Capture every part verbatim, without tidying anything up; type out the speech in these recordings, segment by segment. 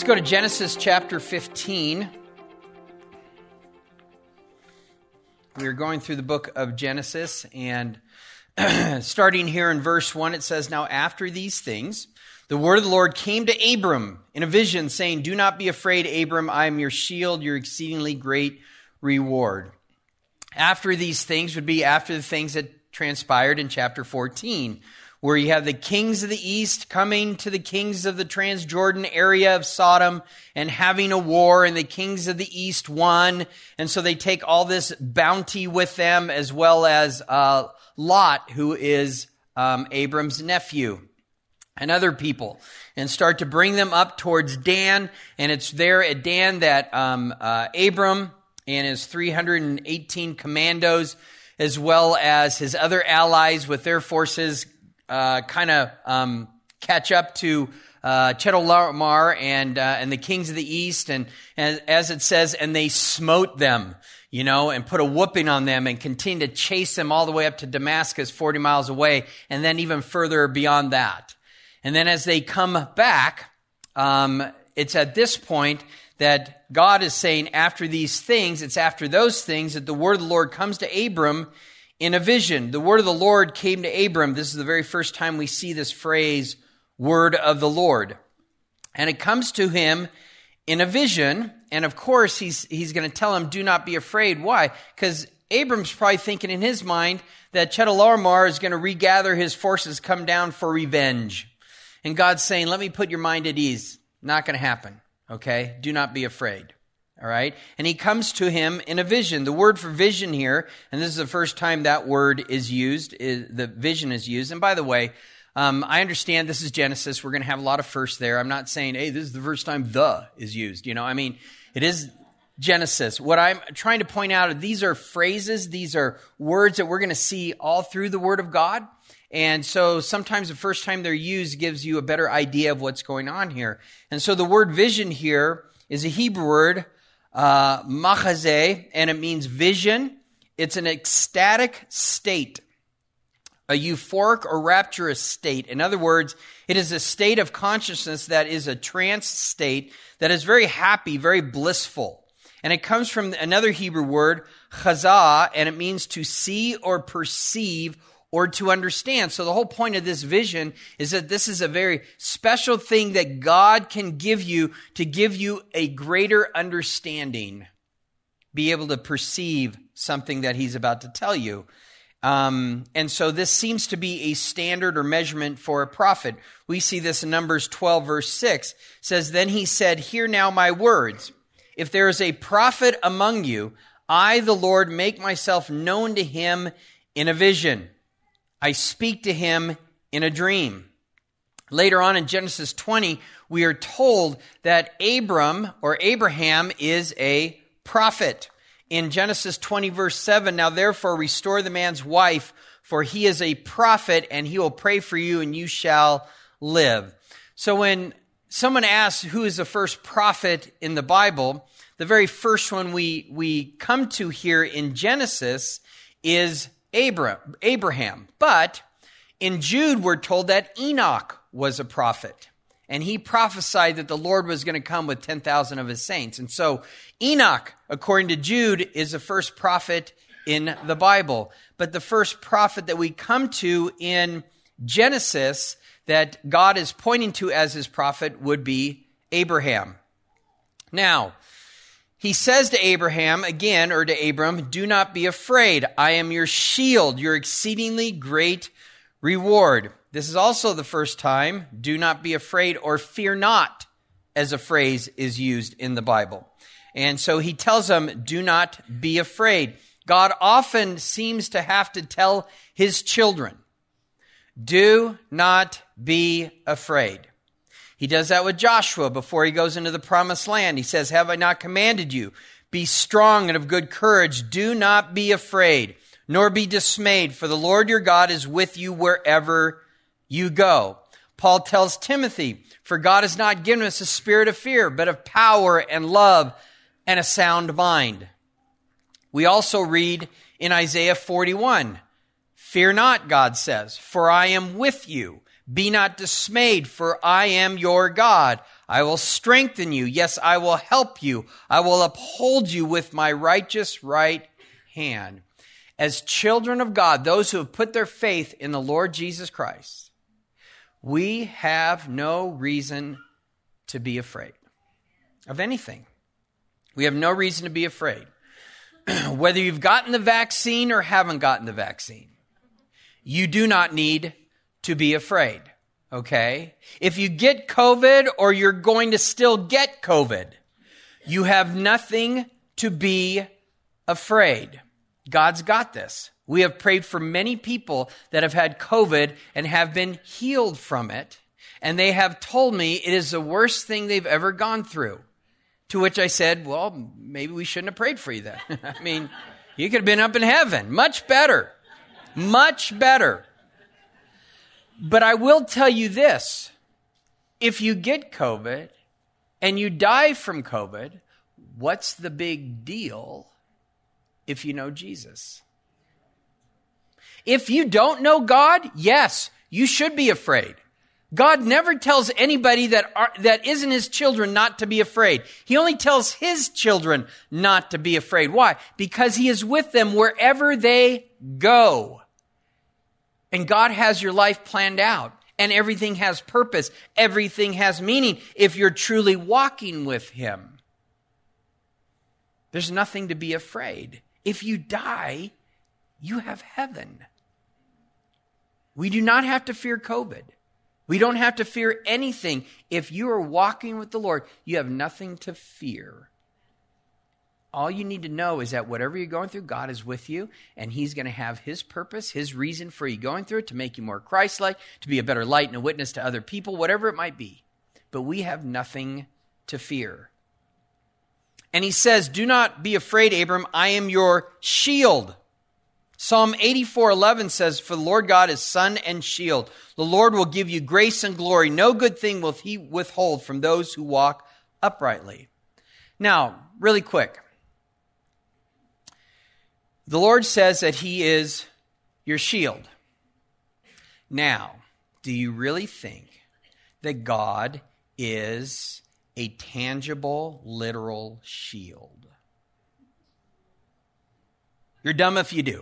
go to Genesis chapter fifteen. We are going through the book of Genesis, and starting here in verse one, it says, "Now after these things, the word of the Lord came to Abram in a vision, saying, 'Do not be afraid, Abram, I am your shield, your exceedingly great reward.'" After these things would be after the things that transpired in chapter fourteen, where you have the kings of the east coming to the kings of the Transjordan area of Sodom and having a war, and the kings of the east won. And so they take all this bounty with them, as well as uh, Lot, who is um, Abram's nephew, and other people, and start to bring them up towards Dan. And it's there at Dan that um, uh, Abram and his three hundred eighteen commandos, as well as his other allies with their forces, Uh, kind of um, catch up to uh, Chedorlaomer and uh, and the kings of the east, and, and as it says, and they smote them, you know, and put a whooping on them, and continue to chase them all the way up to Damascus, forty miles away, and then even further beyond that. And then as they come back, um, it's at this point that God is saying, after these things, it's after those things that the word of the Lord comes to Abram in a vision. The word of the Lord came to Abram. This is the very first time we see this phrase, word of the Lord. And it comes to him in a vision. And of course, he's he's going to tell him, do not be afraid. Why? Because Abram's probably thinking in his mind that Chedorlaomer is going to regather his forces, come down for revenge. And God's saying, let me put your mind at ease. Not going to happen. Okay? Do not be afraid. All right. And he comes to him in a vision. The word for vision here, and this is the first time that word is used, is, the vision is used. And by the way, um, I understand this is Genesis. We're going to have a lot of firsts there. I'm not saying, hey, this is the first time the is used. You know, I mean, it is Genesis. What I'm trying to point out is these are phrases. These are words that we're going to see all through the Word of God. And so sometimes the first time they're used gives you a better idea of what's going on here. And so the word vision here is a Hebrew word, Uh, machazeh, and it means vision. It's an ecstatic state, a euphoric or rapturous state. In other words, it is a state of consciousness that is a trance state that is very happy, very blissful. And it comes from another Hebrew word, chazah, and it means to see or perceive or to understand. So the whole point of this vision is that this is a very special thing that God can give you to give you a greater understanding, be able to perceive something that he's about to tell you. Um, and so this seems to be a standard or measurement for a prophet. We see this in Numbers twelve, verse six. It says, "Then he said, 'Hear now my words. If there is a prophet among you, I, the Lord, make myself known to him in a vision. I speak to him in a dream.'" Later on in Genesis twenty, we are told that Abram or Abraham is a prophet. In Genesis twenty, verse seven, "Now therefore restore the man's wife, for he is a prophet, and he will pray for you, and you shall live." So when someone asks who is the first prophet in the Bible, the very first one we, we come to here in Genesis is Abraham, Abraham. But in Jude, we're told that Enoch was a prophet. And he prophesied that the Lord was going to come with ten thousand of his saints. And so Enoch, according to Jude, is the first prophet in the Bible. But the first prophet that we come to in Genesis that God is pointing to as his prophet would be Abraham. Now, he says to Abraham, again, or to Abram, "Do not be afraid. I am your shield, your exceedingly great reward." This is also the first time, "do not be afraid" or "fear not" as a phrase is used in the Bible. And so he tells them, do not be afraid. God often seems to have to tell his children, do not be afraid. He does that with Joshua before he goes into the promised land. He says, "Have I not commanded you? Be strong and of good courage. Do not be afraid, nor be dismayed, for the Lord your God is with you wherever you go." Paul tells Timothy, "For God has not given us a spirit of fear, but of power and love and a sound mind." We also read in Isaiah forty-one, "Fear not," God says, "for I am with you. Be not dismayed, for I am your God. I will strengthen you. Yes, I will help you. I will uphold you with my righteous right hand. As children of God, those who have put their faith in the Lord Jesus Christ, we have no reason to be afraid of anything. We have no reason to be afraid. Whether you've gotten the vaccine or haven't gotten the vaccine, you do not need to be afraid, okay? If you get COVID or you're going to still get COVID, you have nothing to be afraid. God's got this. We have prayed for many people that have had COVID and have been healed from it, and they have told me it is the worst thing they've ever gone through. To which I said, well, maybe we shouldn't have prayed for you then. I mean, you could have been up in heaven. Much better. Much better. But I will tell you this. If you get COVID and you die from COVID, what's the big deal if you know Jesus? If you don't know God, yes, you should be afraid. God never tells anybody that are, that isn't his children not to be afraid. He only tells his children not to be afraid. Why? Because he is with them wherever they go. And God has your life planned out. And everything has purpose. Everything has meaning if you're truly walking with him. There's nothing to be afraid. If you die, you have heaven. We do not have to fear COVID. We don't have to fear anything. If you are walking with the Lord, you have nothing to fear. All you need to know is that whatever you're going through, God is with you, and he's going to have his purpose, his reason for you going through it, to make you more Christ-like, to be a better light and a witness to other people, whatever it might be. But we have nothing to fear. And he says, do not be afraid, Abram, I am your shield. Psalm eighty-four eleven says, for the Lord God is sun and shield. The Lord will give you grace and glory. No good thing will he withhold from those who walk uprightly. Now, really quick. The Lord says that he is your shield. Now, do you really think that God is a tangible, literal shield? You're dumb if you do.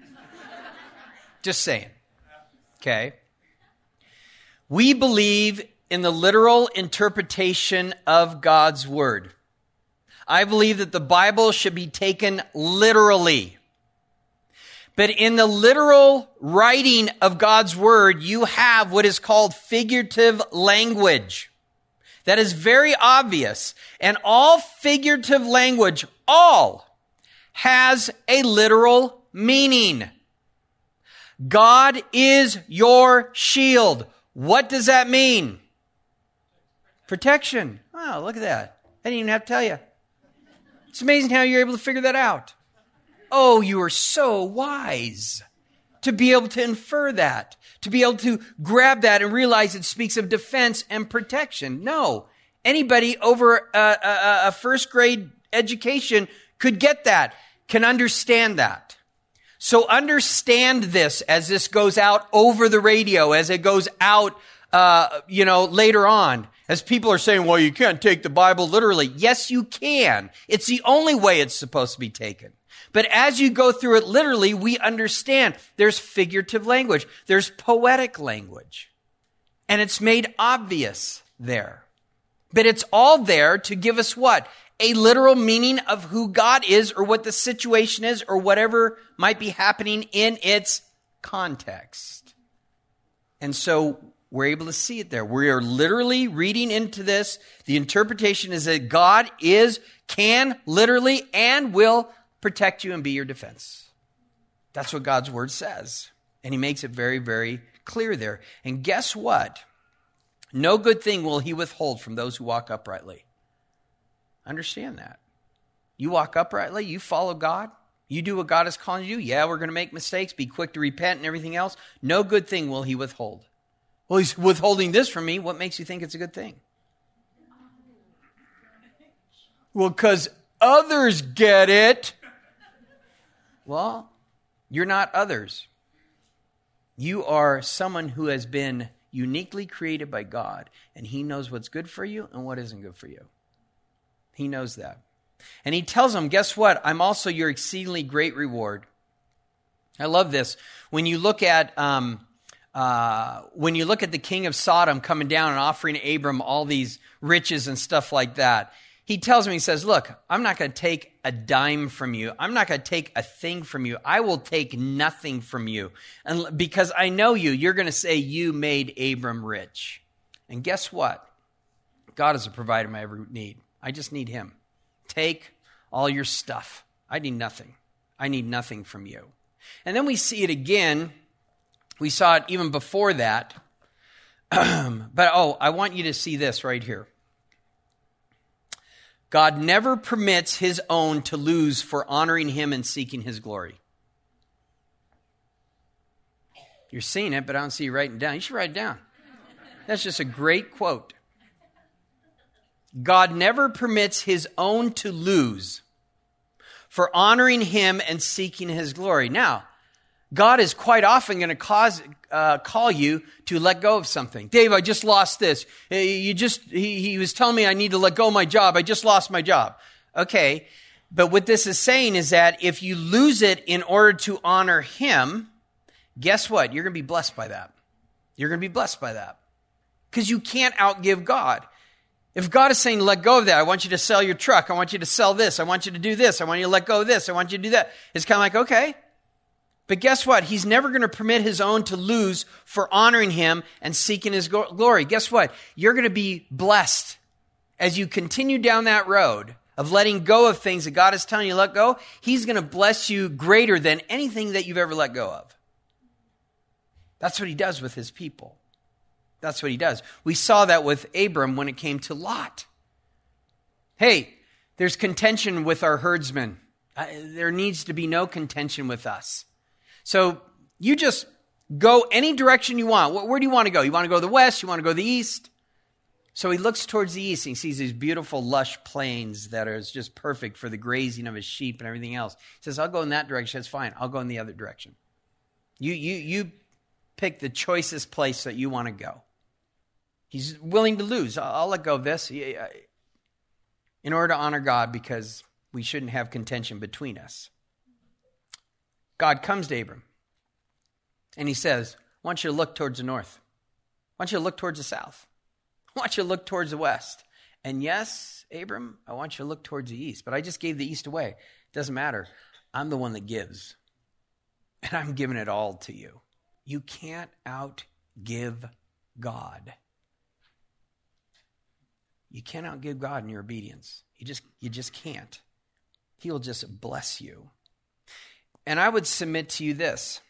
Just saying. Okay? We believe in the literal interpretation of God's word. I believe that the Bible should be taken literally. But in the literal writing of God's word, you have what is called figurative language. That is very obvious. And all figurative language, all, has a literal meaning. God is your shield. What does that mean? Protection. Oh, look at that. I didn't even have to tell you. It's amazing how you're able to figure that out. Oh, you are so wise to be able to infer that, to be able to grab that and realize it speaks of defense and protection. No, anybody over a, a, a first grade education could get that, can understand that. So understand this as this goes out over the radio, as it goes out, uh, you know, later on. As people are saying, well, you can't take the Bible literally. Yes, you can. It's the only way it's supposed to be taken. But as you go through it literally, we understand there's figurative language. There's poetic language. And it's made obvious there. But it's all there to give us what? A literal meaning of who God is or what the situation is or whatever might be happening in its context. And so we're able to see it there. We are literally reading into this. The interpretation is that God is, can, literally, and will protect you and be your defense. That's what God's word says. And he makes it very, very clear there. And guess what? No good thing will he withhold from those who walk uprightly. Understand that. You walk uprightly, you follow God, you do what God is calling you to do. Yeah, we're going to make mistakes, be quick to repent and everything else. No good thing will he withhold. Well, he's withholding this from me. What makes you think it's a good thing? Well, because others get it. Well, you're not others. You are someone who has been uniquely created by God, and he knows what's good for you and what isn't good for you. He knows that. And he tells them, guess what? I'm also your exceedingly great reward. I love this. When you look at um, uh, when you look at the king of Sodom coming down and offering Abram all these riches and stuff like that, he tells him, he says, look, I'm not going to take a dime from you. I'm not going to take a thing from you. I will take nothing from you. And because I know you, you're going to say you made Abram rich. And guess what? God is a provider of my every need. I just need him. Take all your stuff. I need nothing. I need nothing from you. And then we see it again. We saw it even before that. But, oh, I want you to see this right here. God never permits his own to lose for honoring him and seeking his glory. You're seeing it, but I don't see you writing it down. You should write it down. That's just a great quote. God never permits his own to lose for honoring him and seeking his glory. Now, God is quite often going to cause uh, call you to let go of something. Dave, I just lost this. You just he, he was telling me I need to let go of my job. I just lost my job. Okay, but what this is saying is that if you lose it in order to honor him, guess what? You're going to be blessed by that. You're going to be blessed by that because you can't outgive God. If God is saying, let go of that, I want you to sell your truck. I want you to sell this. I want you to do this. I want you to let go of this. I want you to do that. It's kind of like, okay. But guess what? He's never going to permit his own to lose for honoring him and seeking his glory. Guess what? You're going to be blessed as you continue down that road of letting go of things that God is telling you to let go. He's going to bless you greater than anything that you've ever let go of. That's what he does with his people. That's what he does. We saw that with Abram when it came to Lot. Hey, there's contention with our herdsmen. Uh, there needs to be no contention with us. So you just go any direction you want. Where do you want to go? You want to go to the west? You want to go to the east? So he looks towards the east and he sees these beautiful, lush plains that are just perfect for the grazing of his sheep and everything else. He says, I'll go in that direction. That's fine. I'll go in the other direction. You, you, you pick the choicest place that you want to go. He's willing to lose. I'll, I'll let go of this in order to honor God because we shouldn't have contention between us. God comes to Abram and he says, I want you to look towards the north. I want you to look towards the south. I want you to look towards the west. And yes, Abram, I want you to look towards the east. But I just gave the east away. It doesn't matter. I'm the one that gives. And I'm giving it all to you. You can't outgive God. You can't outgive God in your obedience. You just, you just can't. He will just bless you. And I would submit to you this.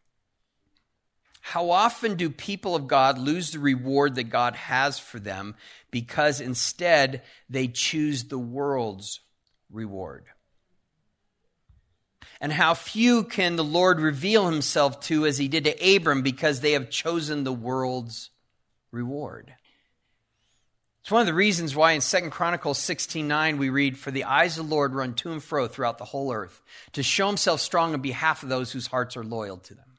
How often do people of God lose the reward that God has for them because instead they choose the world's reward? And how few can the Lord reveal himself to as he did to Abram because they have chosen the world's reward? It's one of the reasons why in Second Chronicles sixteen nine we read, for the eyes of the Lord run to and fro throughout the whole earth to show himself strong on behalf of those whose hearts are loyal to them.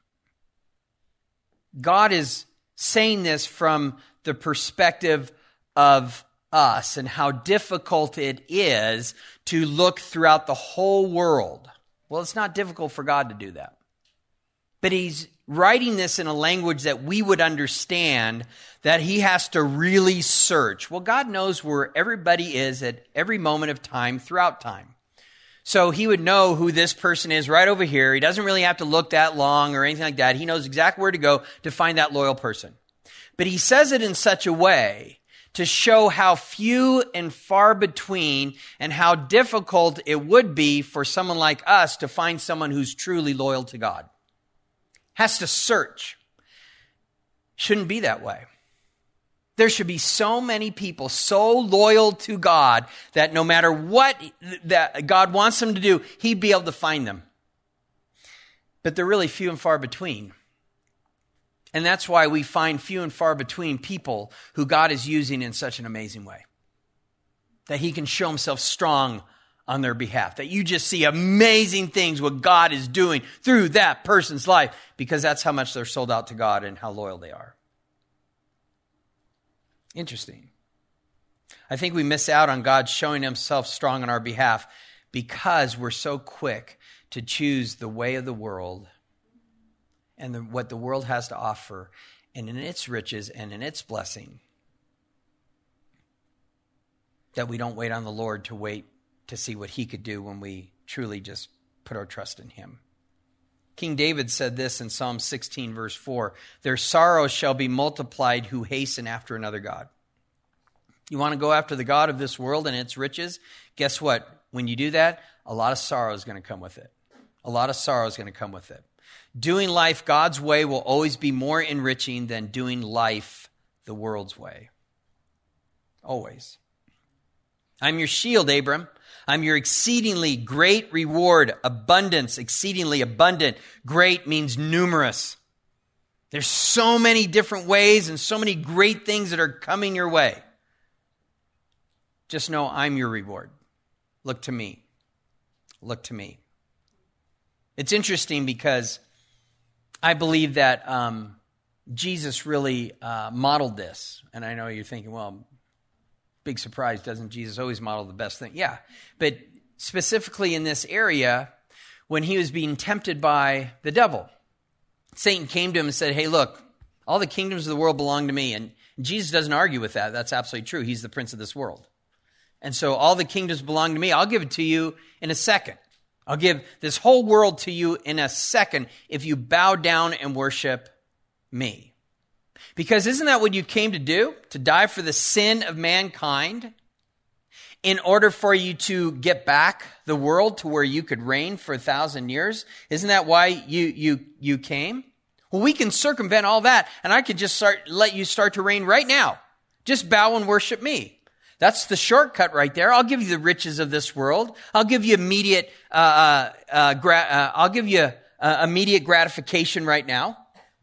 God is saying this from the perspective of us and how difficult it is to look throughout the whole world. Well, it's not difficult for God to do that. But he's writing this in a language that we would understand, that he has to really search. Well, God knows where everybody is at every moment of time throughout time. So he would know who this person is right over here. He doesn't really have to look that long or anything like that. He knows exactly where to go to find that loyal person. But he says it in such a way to show how few and far between and how difficult it would be for someone like us to find someone who's truly loyal to God. Has to search. Shouldn't be that way. There should be so many people so loyal to God that no matter what that God wants them to do, he'd be able to find them. But they're really few and far between. And that's why we find few and far between people who God is using in such an amazing way. That he can show himself strong on their behalf. That you just see amazing things what God is doing through that person's life because that's how much they're sold out to God and how loyal they are. Interesting. I think we miss out on God showing himself strong on our behalf because we're so quick to choose the way of the world and the, what the world has to offer, and in its riches and in its blessing, that we don't wait on the Lord to wait to see what he could do when we truly just put our trust in him. King David said this in Psalm sixteen, verse four, "Their sorrows shall be multiplied who hasten after another God." You want to go after the God of this world and its riches? Guess what? When you do that, a lot of sorrow is going to come with it. A lot of sorrow is going to come with it. Doing life God's way will always be more enriching than doing life the world's way. Always. I'm your shield, Abram. I'm your exceedingly great reward. Abundance, exceedingly abundant. Great means numerous. There's so many different ways and so many great things that are coming your way. Just know I'm your reward. Look to me. Look to me. It's interesting because I believe that um, Jesus really uh, modeled this. And I know you're thinking, well, big surprise, doesn't Jesus always model the best thing? Yeah, but specifically in this area, when he was being tempted by the devil, Satan came to him and said, hey, look, all the kingdoms of the world belong to me. And Jesus doesn't argue with that. That's absolutely true. He's the prince of this world. And so all the kingdoms belong to me. I'll give it to you in a second. I'll give this whole world to you in a second if you bow down and worship me. Because isn't that what you came to do? To die for the sin of mankind in order for you to get back the world to where you could reign for a thousand years? Isn't that why you, you, you came? Well, we can circumvent all that, and I could just start, let you start to reign right now. Just bow and worship me. That's the shortcut right there. I'll give you the riches of this world. I'll give you immediate, uh, uh, gra- uh, I'll give you uh, immediate gratification right now.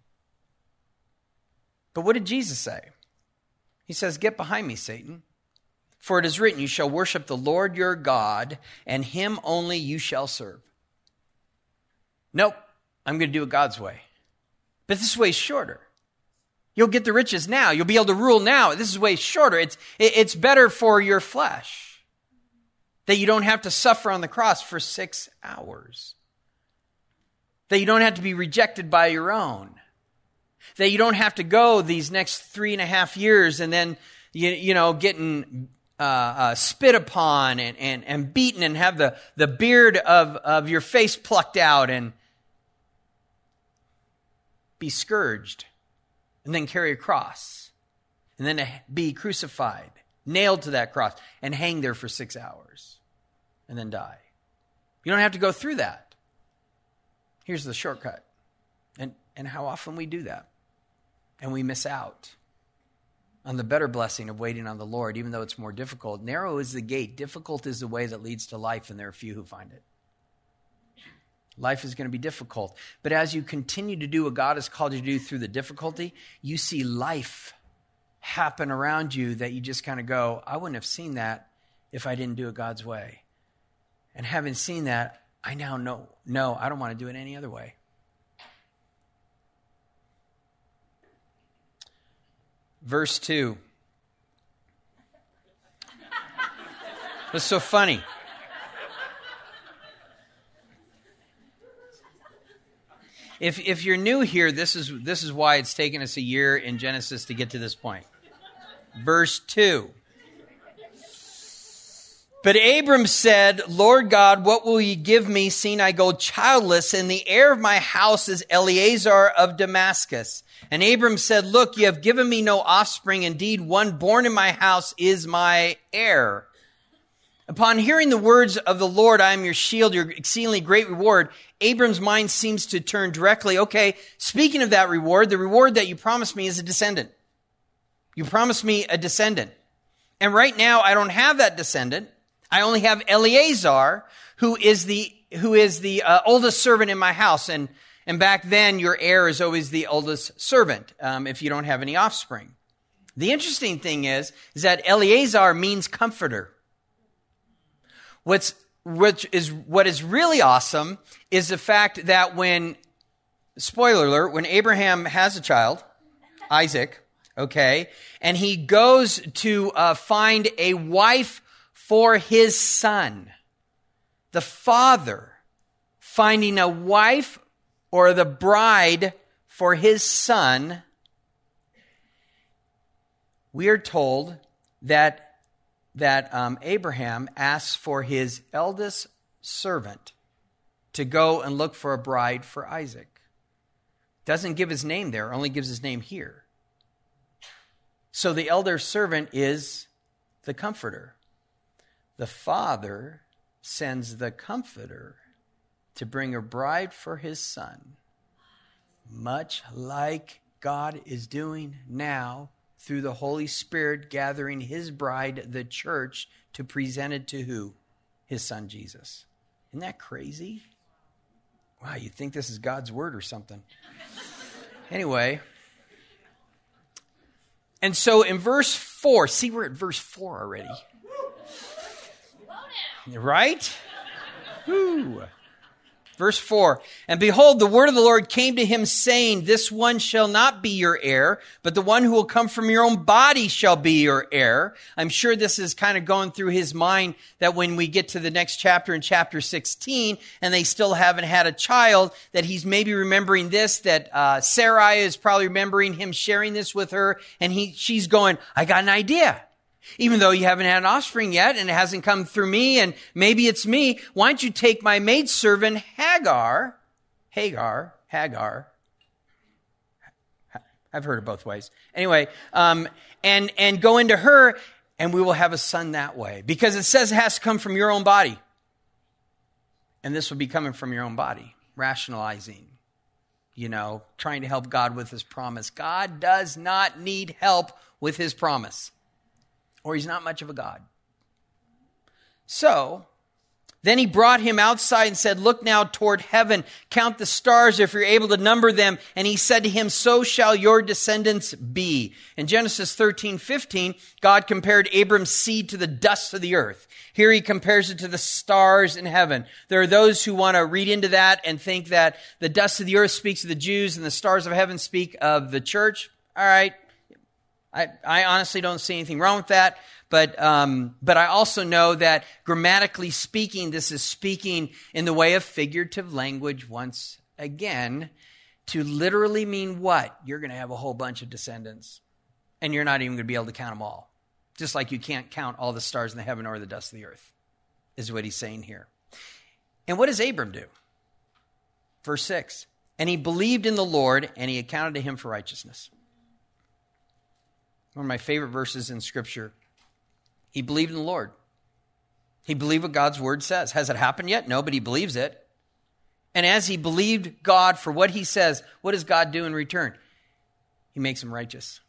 But what did Jesus say? He says, get behind me, Satan. For it is written, you shall worship the Lord your God, and him only you shall serve. Nope, I'm going to do it God's way. But this way is shorter. You'll get the riches now. You'll be able to rule now. This is way shorter. It's, it's better for your flesh that you don't have to suffer on the cross for six hours. That you don't have to be rejected by your own. That you don't have to go these next three and a half years and then, you, you know, getting uh, uh, spit upon and, and, and beaten and have the, the beard of, of your face plucked out and be scourged. And then carry a cross, and then be crucified, nailed to that cross, and hang there for six hours, and then die. You don't have to go through that. Here's the shortcut. And, and how often we do that. And we miss out on the better blessing of waiting on the Lord, even though it's more difficult. Narrow is the gate. Difficult is the way that leads to life, and there are few who find it. Life is going to be difficult. But as you continue to do what God has called you to do through the difficulty, you see life happen around you that you just kind of go, I wouldn't have seen that if I didn't do it God's way. And having seen that, I now know, no, I don't want to do it any other way. Verse two. It's so funny. If if you're new here, this is this is why it's taken us a year in Genesis to get to this point. Verse two. But Abram said, Lord God, what will you give me, seeing I go childless, and the heir of my house is Eleazar of Damascus? And Abram said, look, you have given me no offspring. Indeed, one born in my house is my heir. Upon hearing the words of the Lord, I am your shield, your exceedingly great reward, Abram's mind seems to turn directly, okay, speaking of that reward, the reward that you promised me is a descendant. You promised me a descendant. And right now, I don't have that descendant. I only have Eleazar, who is the who is the uh, oldest servant in my house. And, and back then, your heir is always the oldest servant, um, if you don't have any offspring. The interesting thing is, is that Eleazar means comforter. What's, which is, what is really awesome is the fact that when, spoiler alert, when Abraham has a child, Isaac, okay? And he goes to uh, find a wife for his son. The father finding a wife or the bride for his son. We are told that, that um, Abraham asks for his eldest servant to go and look for a bride for Isaac. Doesn't give his name there, only gives his name here. So the elder servant is the comforter. The father sends the comforter to bring a bride for his son, much like God is doing now through the Holy Spirit, gathering his bride, the church, to present it to who? His son, Jesus. Isn't that crazy? Wow, you'd think this is God's word or something. Anyway, and so in verse four, see, we're at verse four already. Right? Woo. Verse four, and behold, the word of the Lord came to him, saying, this one shall not be your heir, but the one who will come from your own body shall be your heir. I'm sure this is kind of going through his mind that when we get to the next chapter in chapter sixteen, and they still haven't had a child, that he's maybe remembering this, that uh, Sarai is probably remembering him sharing this with her, and he she's going, I got an idea. Even though you haven't had an offspring yet and it hasn't come through me and maybe it's me, why don't you take my maidservant Hagar, Hagar, Hagar, I've heard it both ways. Anyway, um, and, and go into her and we will have a son that way. Because it says it has to come from your own body. And this will be coming from your own body, rationalizing, you know, trying to help God with his promise. God does not need help with his promise. Or he's not much of a God. So, then he brought him outside and said, look now toward heaven, count the stars if you're able to number them. And he said to him, so shall your descendants be. In Genesis thirteen fifteen, God compared Abram's seed to the dust of the earth. Here he compares it to the stars in heaven. There are those who want to read into that and think that the dust of the earth speaks of the Jews and the stars of heaven speak of the church. All right. I, I honestly don't see anything wrong with that, but um, but I also know that grammatically speaking, this is speaking in the way of figurative language once again, to literally mean what? You're going to have a whole bunch of descendants, and you're not even going to be able to count them all, just like you can't count all the stars in the heaven or the dust of the earth, is what he's saying here. And what does Abram do? Verse six, and he believed in the Lord, and he accounted to him for righteousness. One of my favorite verses in Scripture. He believed in the Lord. He believed what God's word says. Has it happened yet? No, but he believes it. And as he believed God for what he says, what does God do in return? He makes him righteous.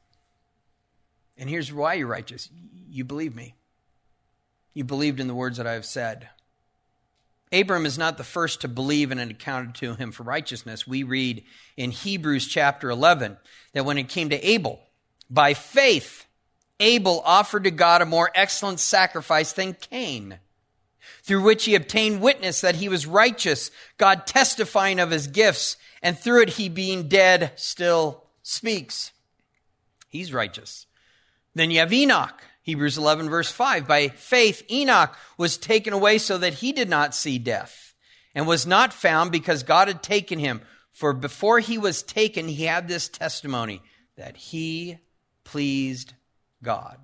And here's why you're righteous. You believe me. You believed in the words that I have said. Abram is not the first to believe and it accounted to him for righteousness. We read in Hebrews chapter eleven that when it came to Abel, by faith, Abel offered to God a more excellent sacrifice than Cain, through which he obtained witness that he was righteous, God testifying of his gifts, and through it he being dead still speaks. He's righteous. Then you have Enoch, Hebrews eleven verse five. By faith, Enoch was taken away so that he did not see death, and was not found because God had taken him. For before he was taken, he had this testimony that he pleased God.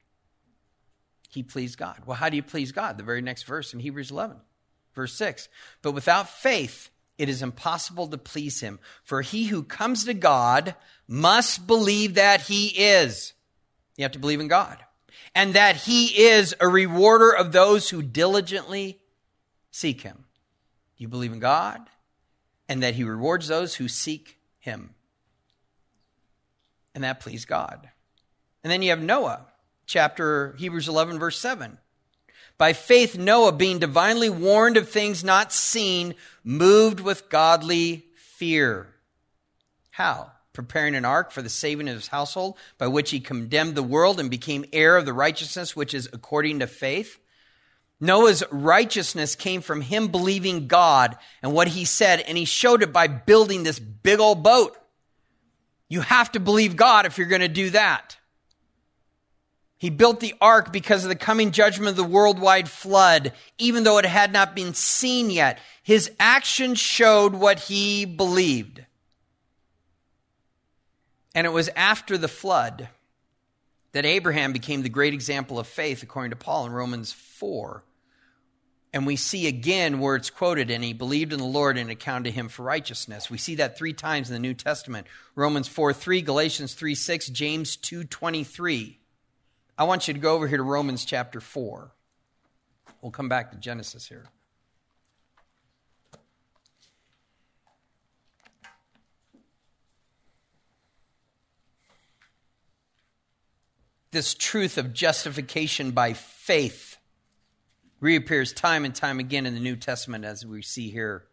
He pleased God. Well, how do you please God? The very next verse in Hebrews eleven, verse six. But without faith, it is impossible to please him. For he who comes to God must believe that he is. You have to believe in God. And that he is a rewarder of those who diligently seek him. You believe in God and that he rewards those who seek him. And that pleased God. And then you have Noah, chapter Hebrews eleven, verse seven. By faith, Noah, being divinely warned of things not seen, moved with godly fear. How? Preparing an ark for the saving of his household, by which he condemned the world and became heir of the righteousness which is according to faith. Noah's righteousness came from him believing God and what he said, and he showed it by building this big old boat. You have to believe God if you're going to do that. He built the ark because of the coming judgment of the worldwide flood, even though it had not been seen yet. His actions showed what he believed. And it was after the flood that Abraham became the great example of faith, according to Paul in Romans four. And we see again where it's quoted, and he believed in the Lord and it accounted to him for righteousness. We see that three times in the New Testament. Romans four three, Galatians three six, James two twenty-three. I want you to go over here to Romans chapter four. We'll come back to Genesis here. This truth of justification by faith reappears time and time again in the New Testament, as we see here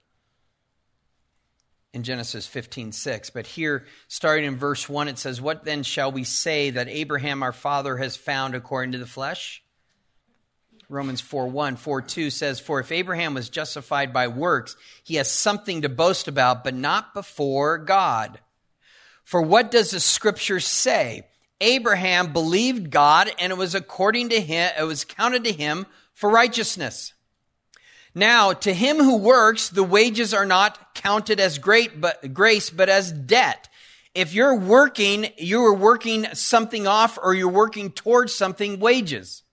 in Genesis fifteen six. But here, starting in verse one, it says, "What then shall we say that Abraham our father has found according to the flesh?" Romans four one, four two says, "For if Abraham was justified by works, he has something to boast about, but not before God. For what does the scripture say? Abraham believed God, and it was according to him, it was counted to him for righteousness. Now, to him who works, the wages are not counted as great, but grace, but as debt." If you're working, you are working something off, or you're working towards something, wages.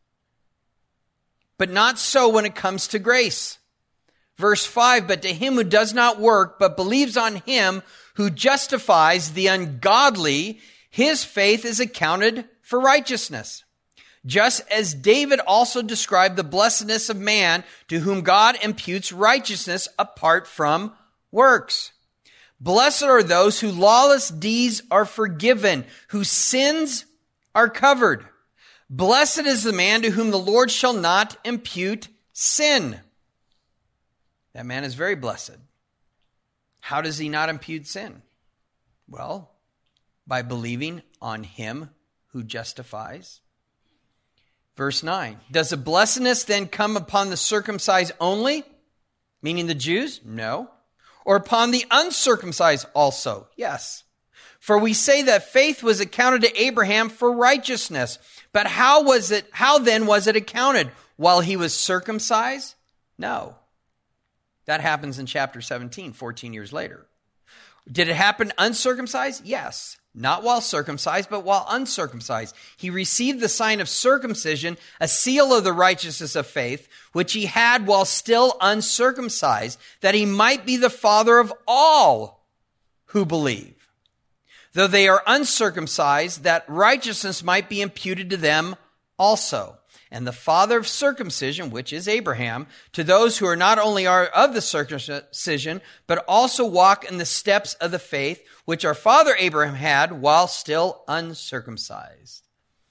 But not so when it comes to grace. Verse five, "But to him who does not work, but believes on him who justifies the ungodly, his faith is accounted for righteousness. Just as David also described the blessedness of man to whom God imputes righteousness apart from works. Blessed are those whose lawless deeds are forgiven, whose sins are covered. Blessed is the man to whom the Lord shall not impute sin." That man is very blessed. How does he not impute sin? Well, by believing on him who justifies. Verse nine, "Does the blessedness then come upon the circumcised only?" Meaning the Jews? No. "Or upon the uncircumcised also?" Yes. "For we say that faith was accounted to Abraham for righteousness. But how was it, how then was it accounted? While he was circumcised? No." That happens in chapter seventeen, fourteen years later. Did it happen uncircumcised? Yes. Not while circumcised, but while uncircumcised. He received the sign of circumcision, a seal of the righteousness of faith, which he had while still uncircumcised, that he might be the father of all who believe. Though they are uncircumcised, that righteousness might be imputed to them also. And the father of circumcision, which is Abraham, to those who are not only are of the circumcision, but also walk in the steps of the faith, which our father Abraham had while still uncircumcised.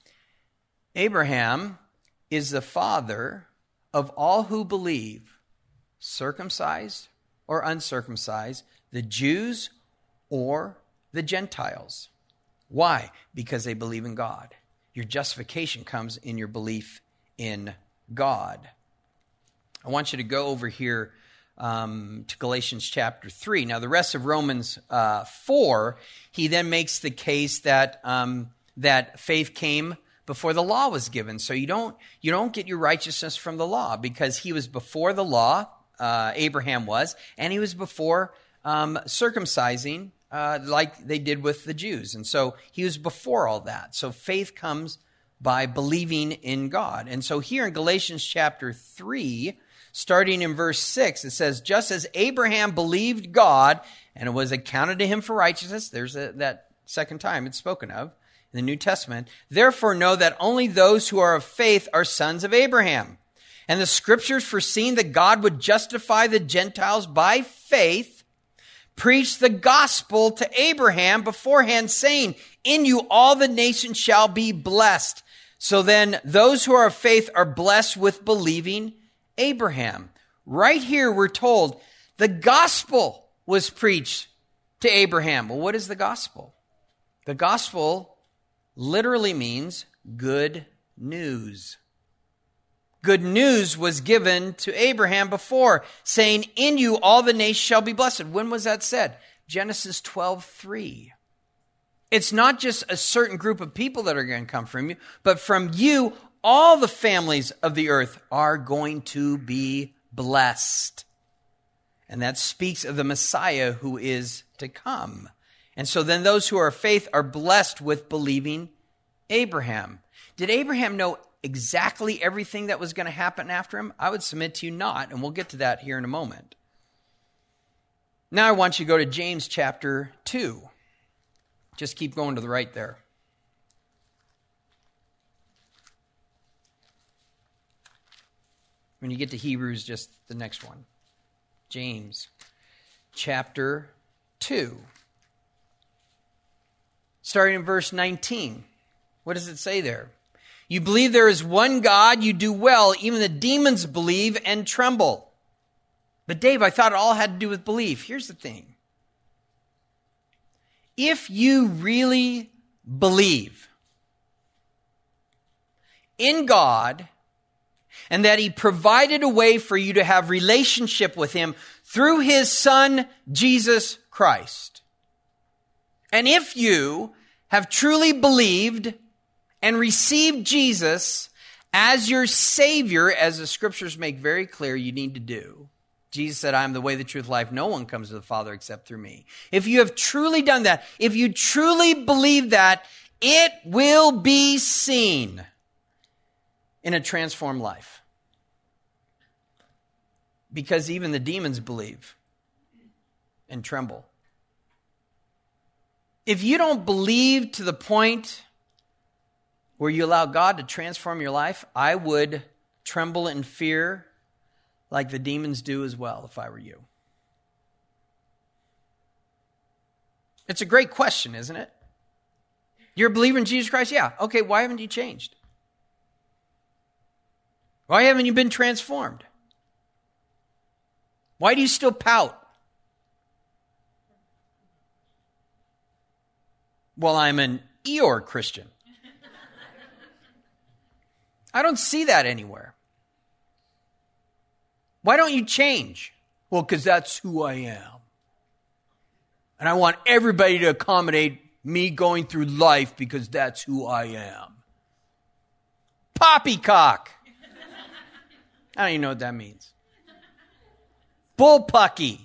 Abraham is the father of all who believe, circumcised or uncircumcised, the Jews or the Gentiles. Why? Because they believe in God. Your justification comes in your belief in God. I want you to go over here um, to Galatians chapter three. Now, the rest of Romans uh, four, he then makes the case that um, that faith came before the law was given. So you don't you don't get your righteousness from the law, because he was before the law, uh, Abraham was, and he was before um, circumcising, uh, like they did with the Jews. And so he was before all that. So faith comes by believing in God. And so here in Galatians chapter three, starting in verse six, it says, "Just as Abraham believed God, and it was accounted to him for righteousness," there's a, that second time it's spoken of in the New Testament, "therefore know that only those who are of faith are sons of Abraham. And the scriptures, foreseeing that God would justify the Gentiles by faith, preached the gospel to Abraham beforehand, saying, 'In you all the nations shall be blessed.' So then those who are of faith are blessed with believing Abraham." Right here we're told the gospel was preached to Abraham. Well, what is the gospel? The gospel literally means good news. Good news was given to Abraham before, saying, "In you all the nations shall be blessed." When was that said? Genesis twelve three. It's not just a certain group of people that are going to come from you, but from you, all the families of the earth are going to be blessed. And that speaks of the Messiah who is to come. And so then those who are of faith are blessed with believing Abraham. Did Abraham know exactly everything that was going to happen after him? I would submit to you not, and we'll get to that here in a moment. Now I want you to go to James chapter two. Just keep going to the right there. When you get to Hebrews, just the next one. James chapter two. Starting in verse nineteen. What does it say there? You believe there is one God, you do well. Even the demons believe and tremble. But Dave, I thought it all had to do with belief. Here's the thing. If you really believe in God and that he provided a way for you to have relationship with him through his son, Jesus Christ, and if you have truly believed and received Jesus as your Savior, as the scriptures make very clear you need to do, Jesus said, I am the way, the truth, life. No one comes to the Father except through me. If you have truly done that, if you truly believe that, it will be seen in a transformed life. Because even the demons believe and tremble. If you don't believe to the point where you allow God to transform your life, I would tremble in fear like the demons do as well, if I were you. It's a great question, isn't it? You're a believer in Jesus Christ? Yeah. Okay, why haven't you changed? Why haven't you been transformed? Why do you still pout? Well, I'm an Eeyore Christian. I don't see that anywhere. Why don't you change? Well, because that's who I am. And I want everybody to accommodate me going through life because that's who I am. Poppycock. I don't even know what that means. Bullpucky.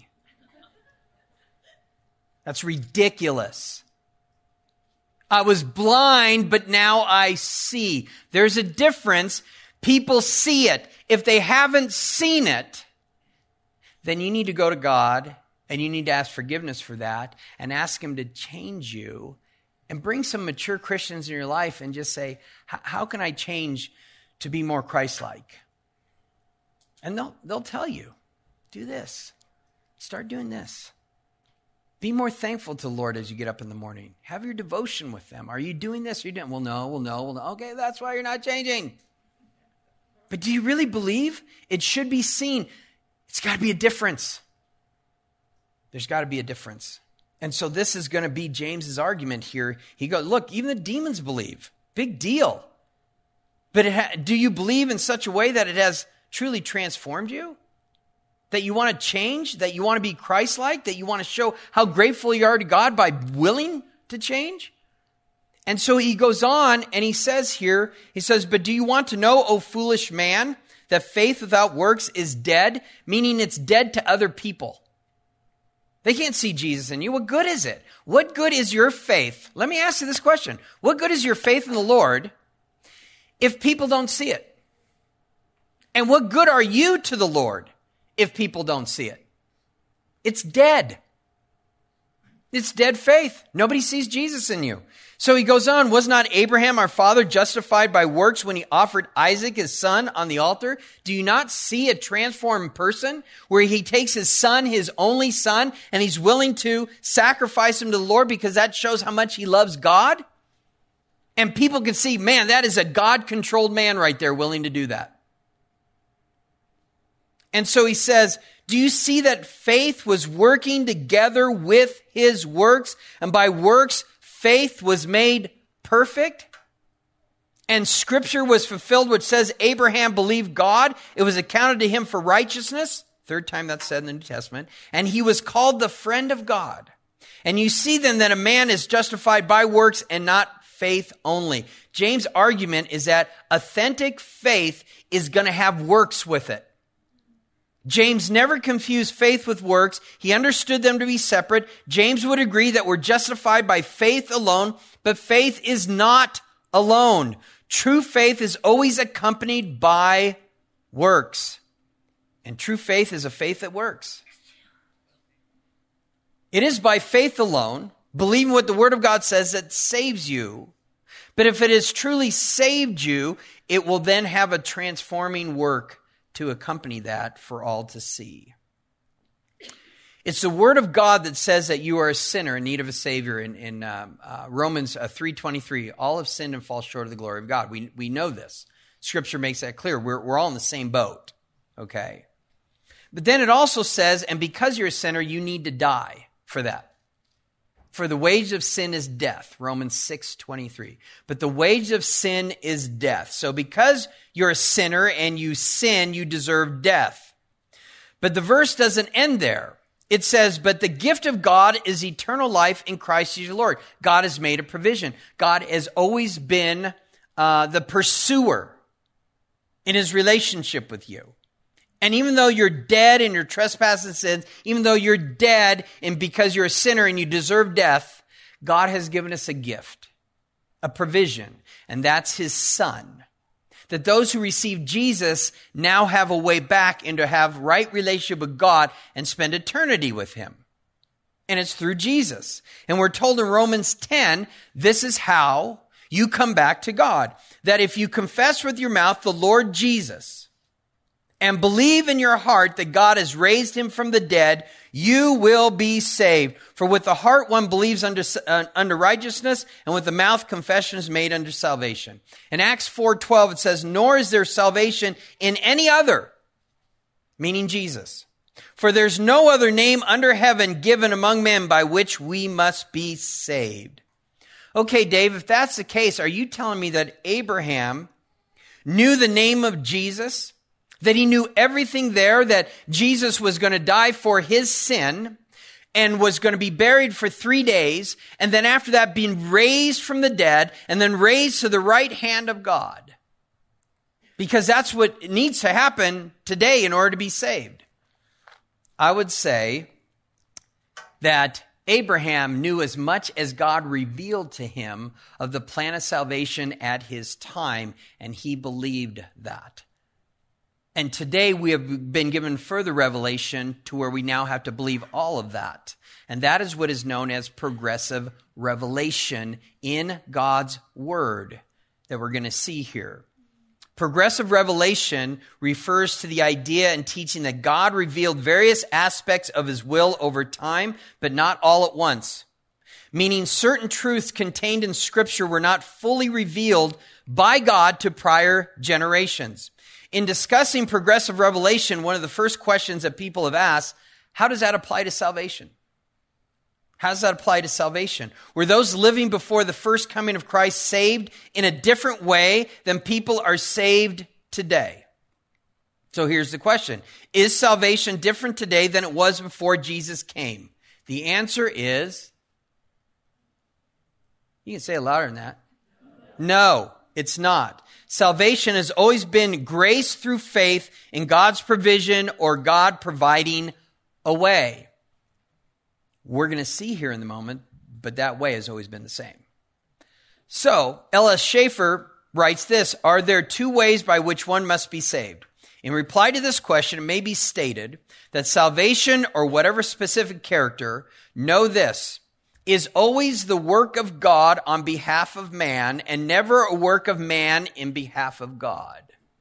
That's ridiculous. I was blind, but now I see. There's a difference. People see it. If they haven't seen it, then you need to go to God and you need to ask forgiveness for that and ask him to change you and bring some mature Christians in your life and just say, how can I change to be more Christ-like? And they'll, they'll tell you, do this. Start doing this. Be more thankful to the Lord as you get up in the morning. Have your devotion with them. Are you doing this? Are you doing? Well, no, well, no, well, no. Okay, that's why you're not changing. But do you really believe? It should be seen. It's got to be a difference. There's got to be a difference. And so this is going to be James's argument here. He goes, look, even the demons believe. Big deal. But it ha- do you believe in such a way that it has truly transformed you? That you want to change? That you want to be Christ-like? That you want to show how grateful you are to God by willing to change? And so he goes on and he says here, he says, but do you want to know, O foolish man, that faith without works is dead, meaning it's dead to other people. They can't see Jesus in you. What good is it? What good is your faith? Let me ask you this question. What good is your faith in the Lord if people don't see it? And what good are you to the Lord if people don't see it? It's dead. It's dead faith. Nobody sees Jesus in you. So he goes on, was not Abraham our father justified by works when he offered Isaac his son on the altar? Do you not see a transformed person where he takes his son, his only son, and he's willing to sacrifice him to the Lord because that shows how much he loves God? And people can see, man, that is a God-controlled man right there willing to do that. And so he says, do you see that faith was working together with his works? And by works, faith was made perfect? And scripture was fulfilled, which says Abraham believed God. It was accounted to him for righteousness. Third time that's said in the New Testament. And he was called the friend of God. And you see then that a man is justified by works and not faith only. James' argument is that authentic faith is going to have works with it. James never confused faith with works. He understood them to be separate. James would agree that we're justified by faith alone, but faith is not alone. True faith is always accompanied by works. And true faith is a faith that works. It is by faith alone, believing what the Word of God says, that saves you. But if it has truly saved you, it will then have a transforming work to accompany that for all to see. It's the Word of God that says that you are a sinner in need of a Savior. In, in um, uh, Romans uh, three twenty-three, all have sinned and fall short of the glory of God. We we know this. Scripture makes that clear. We're, we're all in the same boat, okay? But then it also says, and because you're a sinner, you need to die for that. For the wage of sin is death, Romans six twenty-three. But the wage of sin is death. So because you're a sinner and you sin, you deserve death. But the verse doesn't end there. It says, but the gift of God is eternal life in Christ Jesus Lord. God has made a provision. God has always been uh, the pursuer in his relationship with you. And even though you're dead in your trespasses and sins, even though you're dead and because you're a sinner and you deserve death, God has given us a gift, a provision, and that's his Son. That those who receive Jesus now have a way back into have right relationship with God and spend eternity with him. And it's through Jesus. And we're told in Romans ten, this is how you come back to God. That if you confess with your mouth the Lord Jesus, and believe in your heart that God has raised him from the dead, you will be saved. For with the heart one believes unto, uh, unto righteousness, and with the mouth confession is made unto salvation. In Acts four twelve it says, nor is there salvation in any other, meaning Jesus. For there's no other name under heaven given among men by which we must be saved. Okay, Dave, if that's the case, are you telling me that Abraham knew the name of Jesus? That he knew everything there, that Jesus was going to die for his sin and was going to be buried for three days, and then after that being raised from the dead and then raised to the right hand of God. Because that's what needs to happen today in order to be saved. I would say that Abraham knew as much as God revealed to him of the plan of salvation at his time, and he believed that. And today we have been given further revelation to where we now have to believe all of that. And that is what is known as progressive revelation in God's Word that we're going to see here. Progressive revelation refers to the idea and teaching that God revealed various aspects of his will over time, but not all at once. Meaning certain truths contained in Scripture were not fully revealed by God to prior generations. In discussing progressive revelation, one of the first questions that people have asked, how does that apply to salvation? How does that apply to salvation? Were those living before the first coming of Christ saved in a different way than people are saved today? So here's the question. Is salvation different today than it was before Jesus came? The answer is, you can say it louder than that. No, it's not. Salvation has always been grace through faith in God's provision or God providing a way. We're going to see here in the moment, but that way has always been the same. So, L S Schaeffer writes this, are there two ways by which one must be saved? In reply to this question, it may be stated that salvation or whatever specific character, know this, is always the work of God on behalf of man and never a work of man in behalf of God.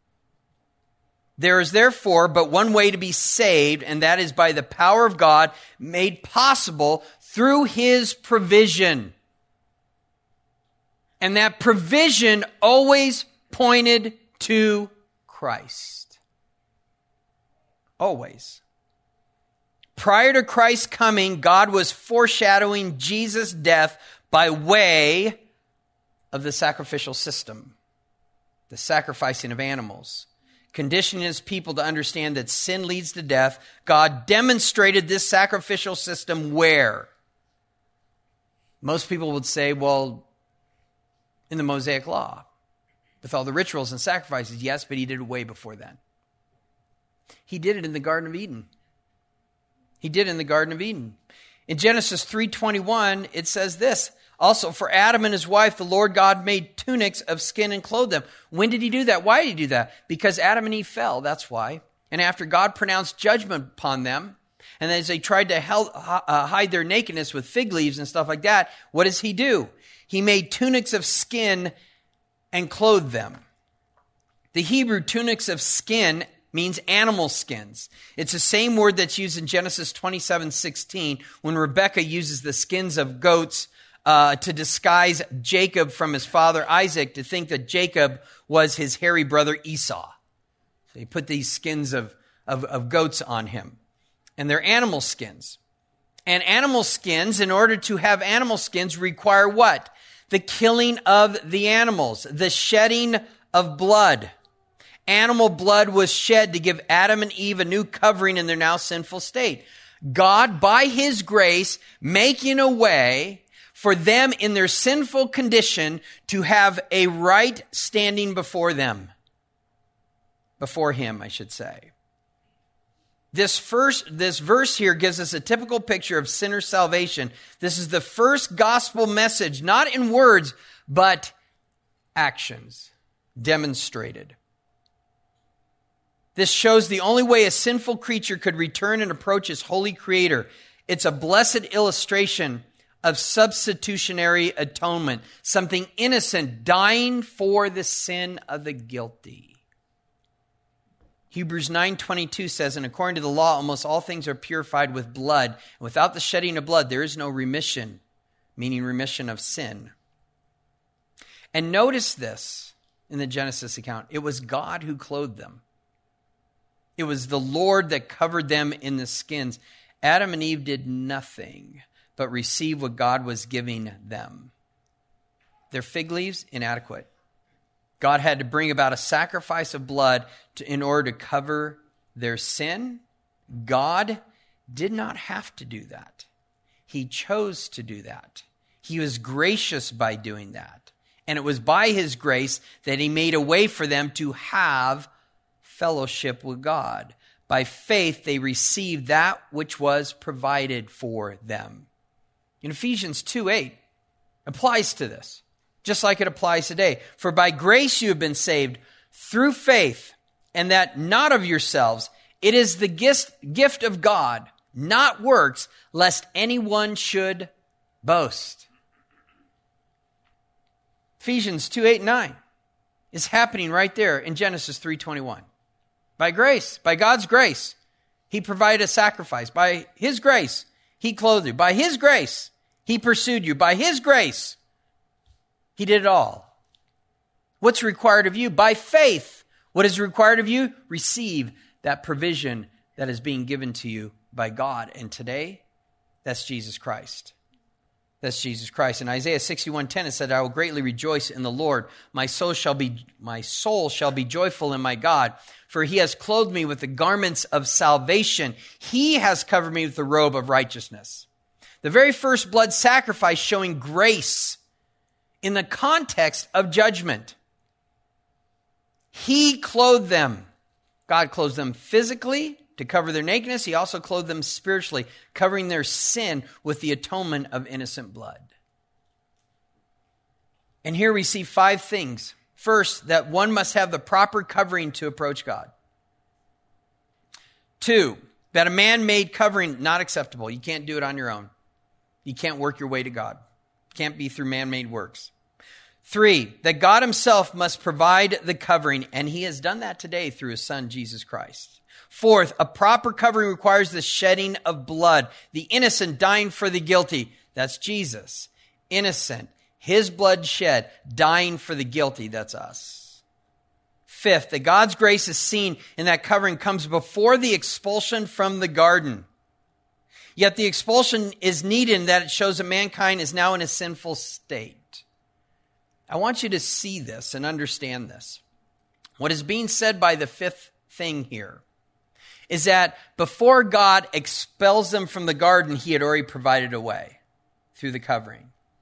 There is therefore but one way to be saved, and that is by the power of God made possible through his provision. And that provision always pointed to Christ. Always. Prior to Christ's coming, God was foreshadowing Jesus' death by way of the sacrificial system, the sacrificing of animals. Conditioning his people to understand that sin leads to death, God demonstrated this sacrificial system where? Most people would say, well, in the Mosaic Law, with all the rituals and sacrifices, yes, but he did it way before then. He did it in the Garden of Eden. He did it in the Garden of Eden. In Genesis three twenty-one, it says this, also, for Adam and his wife, the Lord God made tunics of skin and clothed them. When did he do that? Why did he do that? Because Adam and Eve fell, that's why. And after God pronounced judgment upon them, and as they tried to hel- uh, hide their nakedness with fig leaves and stuff like that, what does he do? He made tunics of skin and clothed them. The Hebrew tunics of skin means animal skins. It's the same word that's used in Genesis twenty-seven sixteen when Rebekah uses the skins of goats uh, to disguise Jacob from his father Isaac, to think that Jacob was his hairy brother Esau. So he put these skins of, of, of goats on him. And they're animal skins. And animal skins, in order to have animal skins, require what? The killing of the animals, the shedding of blood. Animal blood was shed to give Adam and Eve a new covering in their now sinful state. God, by his grace, making a way for them in their sinful condition to have a right standing before them. Before him, I should say. This first, this verse here gives us a typical picture of sinner salvation. This is the first gospel message, not in words, but actions demonstrated. This shows the only way a sinful creature could return and approach his holy creator. It's a blessed illustration of substitutionary atonement, something innocent dying for the sin of the guilty. Hebrews nine twenty-two says, and according to the law, almost all things are purified with blood. And without the shedding of blood, there is no remission, meaning remission of sin. And notice this in the Genesis account. It was God who clothed them. It was the Lord that covered them in the skins. Adam and Eve did nothing but receive what God was giving them. Their fig leaves, inadequate. God had to bring about a sacrifice of blood to, in order to cover their sin. God did not have to do that. He chose to do that. He was gracious by doing that. And it was by his grace that he made a way for them to have fellowship with God. By faith, they received that which was provided for them. In Ephesians two eight, applies to this, just like it applies today. For by grace you have been saved through faith, and that not of yourselves. It is the gift of God, not works, lest anyone should boast. Ephesians two eight and nine is happening right there in Genesis three twenty-one. By grace, by God's grace, he provided a sacrifice. By his grace, he clothed you. By his grace, he pursued you. By his grace, he did it all. What's required of you? By faith. What is required of you? Receive that provision that is being given to you by God. And today, that's Jesus Christ. That's Jesus Christ. In Isaiah sixty-one ten, it said, I will greatly rejoice in the Lord. My soul shall be, my soul shall be joyful in my God, for he has clothed me with the garments of salvation. He has covered me with the robe of righteousness. The very first blood sacrifice showing grace in the context of judgment. He clothed them. God clothed them physically to cover their nakedness. He also clothed them spiritually, covering their sin with the atonement of innocent blood. And here we see five things. First, that one must have the proper covering to approach God. Two, that a man-made covering, not acceptable. You can't do it on your own. You can't work your way to God. It can't be through man-made works. Three, that God himself must provide the covering, and he has done that today through his son, Jesus Christ. Fourth, a proper covering requires the shedding of blood, the innocent dying for the guilty. That's Jesus. Innocent, his blood shed, dying for the guilty. That's us. Fifth, that God's grace is seen in that covering comes before the expulsion from the garden. Yet the expulsion is needed in that it shows that mankind is now in a sinful state. I want you to see this and understand this. What is being said by the fifth thing here is that before God expels them from the garden, he had already provided a way through the covering.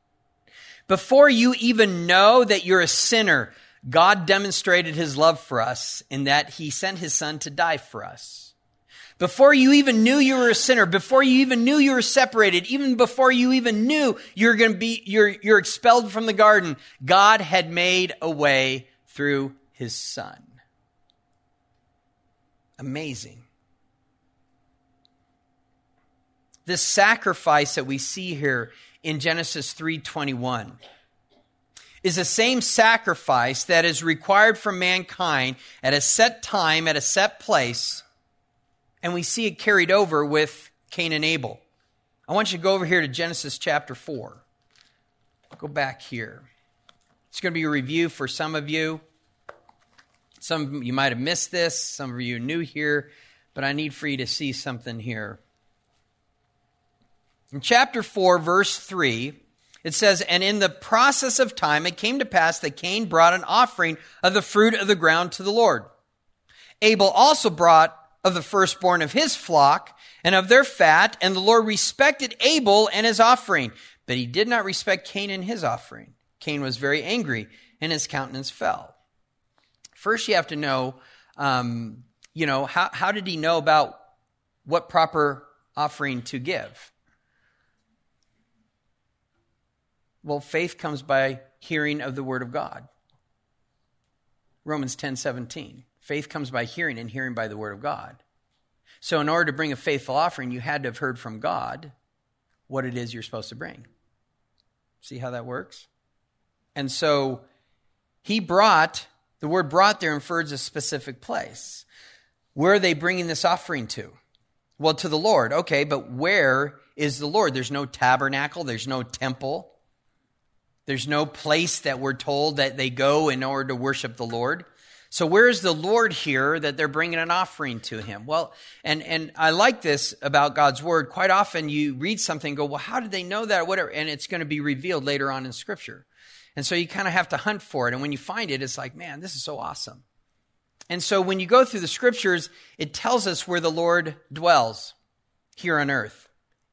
Before you even know that you're a sinner, God demonstrated his love for us in that he sent his son to die for us. Before you even knew you were a sinner, before you even knew you were separated, even before you even knew you're going to be, you're, you're expelled from the garden, God had made a way through his son. Amazing. This sacrifice that we see here in Genesis three twenty-one is the same sacrifice that is required from mankind at a set time, at a set place, and we see it carried over with Cain and Abel. I want you to go over here to Genesis chapter four. Go back here. It's going to be a review for some of you. Some of you might have missed this. Some of you are new here, but I need for you to see something here. In chapter four, verse three, it says, "And in the process of time it came to pass that Cain brought an offering of the fruit of the ground to the Lord. Abel also brought of the firstborn of his flock and of their fat, and the Lord respected Abel and his offering, but he did not respect Cain and his offering. Cain was very angry, and his countenance fell." First, you have to know, um, you know, how, how did he know about what proper offering to give? Well, faith comes by hearing of the word of God. Romans ten seventeen. Faith comes by hearing, and hearing by the word of God. So in order to bring a faithful offering, you had to have heard from God what it is you're supposed to bring. See how that works? And so he brought, the word brought there infers a specific place. Where are they bringing this offering to? Well, to the Lord. Okay, but where is the Lord? There's no tabernacle. There's no temple. There's no place that we're told that they go in order to worship the Lord. So where is the Lord here that they're bringing an offering to him? Well, and, and I like this about God's word. Quite often you read something and go, well, how did they know that? Whatever. And it's going to be revealed later on in Scripture. And so you kind of have to hunt for it. And when you find it, it's like, man, this is so awesome. And so when you go through the Scriptures, it tells us where the Lord dwells here on earth.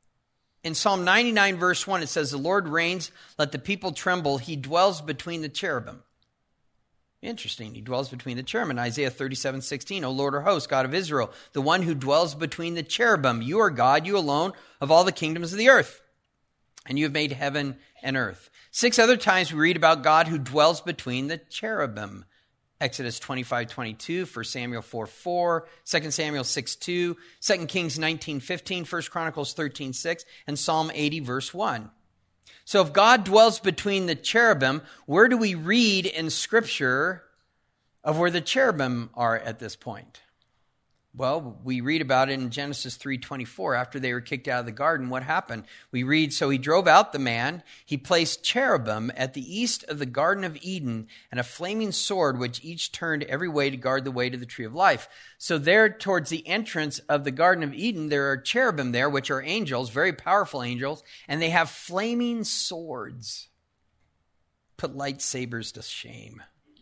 In Psalm ninety-nine, verse one, it says, "The Lord reigns, let the people tremble. He dwells between the cherubim." Interesting. He dwells between the cherubim. Isaiah thirty-seven sixteen, "O Lord of hosts, God of Israel, the one who dwells between the cherubim. You are God, you alone, of all the kingdoms of the earth. And you have made heaven and earth." Six other times we read about God who dwells between the cherubim. Exodus twenty-five twenty-two, First Samuel four four, Second Samuel six two, Second Kings nineteen fifteen, First Chronicles thirteen six, and Psalm eighty, verse one. So if God dwells between the cherubim, where do we read in Scripture of where the cherubim are at this point? Well, we read about it in Genesis three twenty-four. After they were kicked out of the garden, what happened? We read, "So he drove out the man. He placed cherubim at the east of the Garden of Eden and a flaming sword which each turned every way to guard the way to the tree of life." So there towards the entrance of the Garden of Eden, there are cherubim there, which are angels, very powerful angels, and they have flaming swords. Put lightsabers to shame.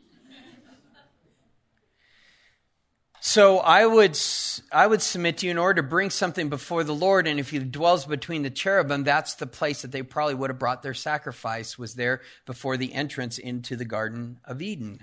So I would I would submit to you, in order to bring something before the Lord, and if he dwells between the cherubim, that's the place that they probably would have brought their sacrifice, was there before the entrance into the Garden of Eden.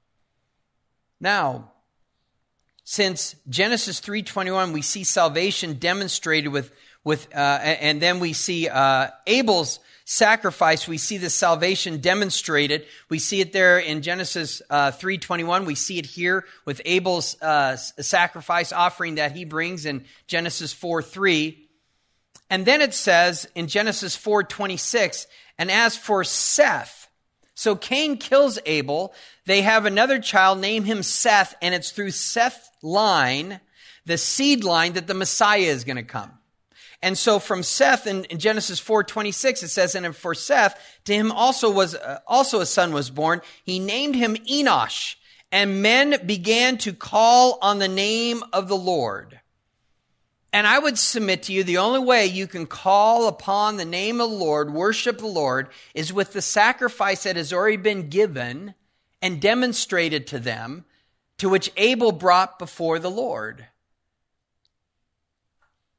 Now, since Genesis three twenty-one, we see salvation demonstrated with, with uh, and then we see uh, Abel's sacrifice. We see the salvation demonstrated. We see it there in Genesis uh, three twenty-one. We see it here with Abel's uh, sacrifice offering that he brings in Genesis four three. And then it says in Genesis four twenty-six, "And as for Seth," so Cain kills Abel. They have another child, name him Seth, and it's through Seth's line, the seed line, that the Messiah is going to come. And so from Seth in, in Genesis four twenty-six, it says, "And for Seth, to him also was uh, also a son was born. He named him Enosh, and men began to call on the name of the Lord." And I would submit to you, the only way you can call upon the name of the Lord, worship the Lord, is with the sacrifice that has already been given and demonstrated to them, to which Abel brought before the Lord.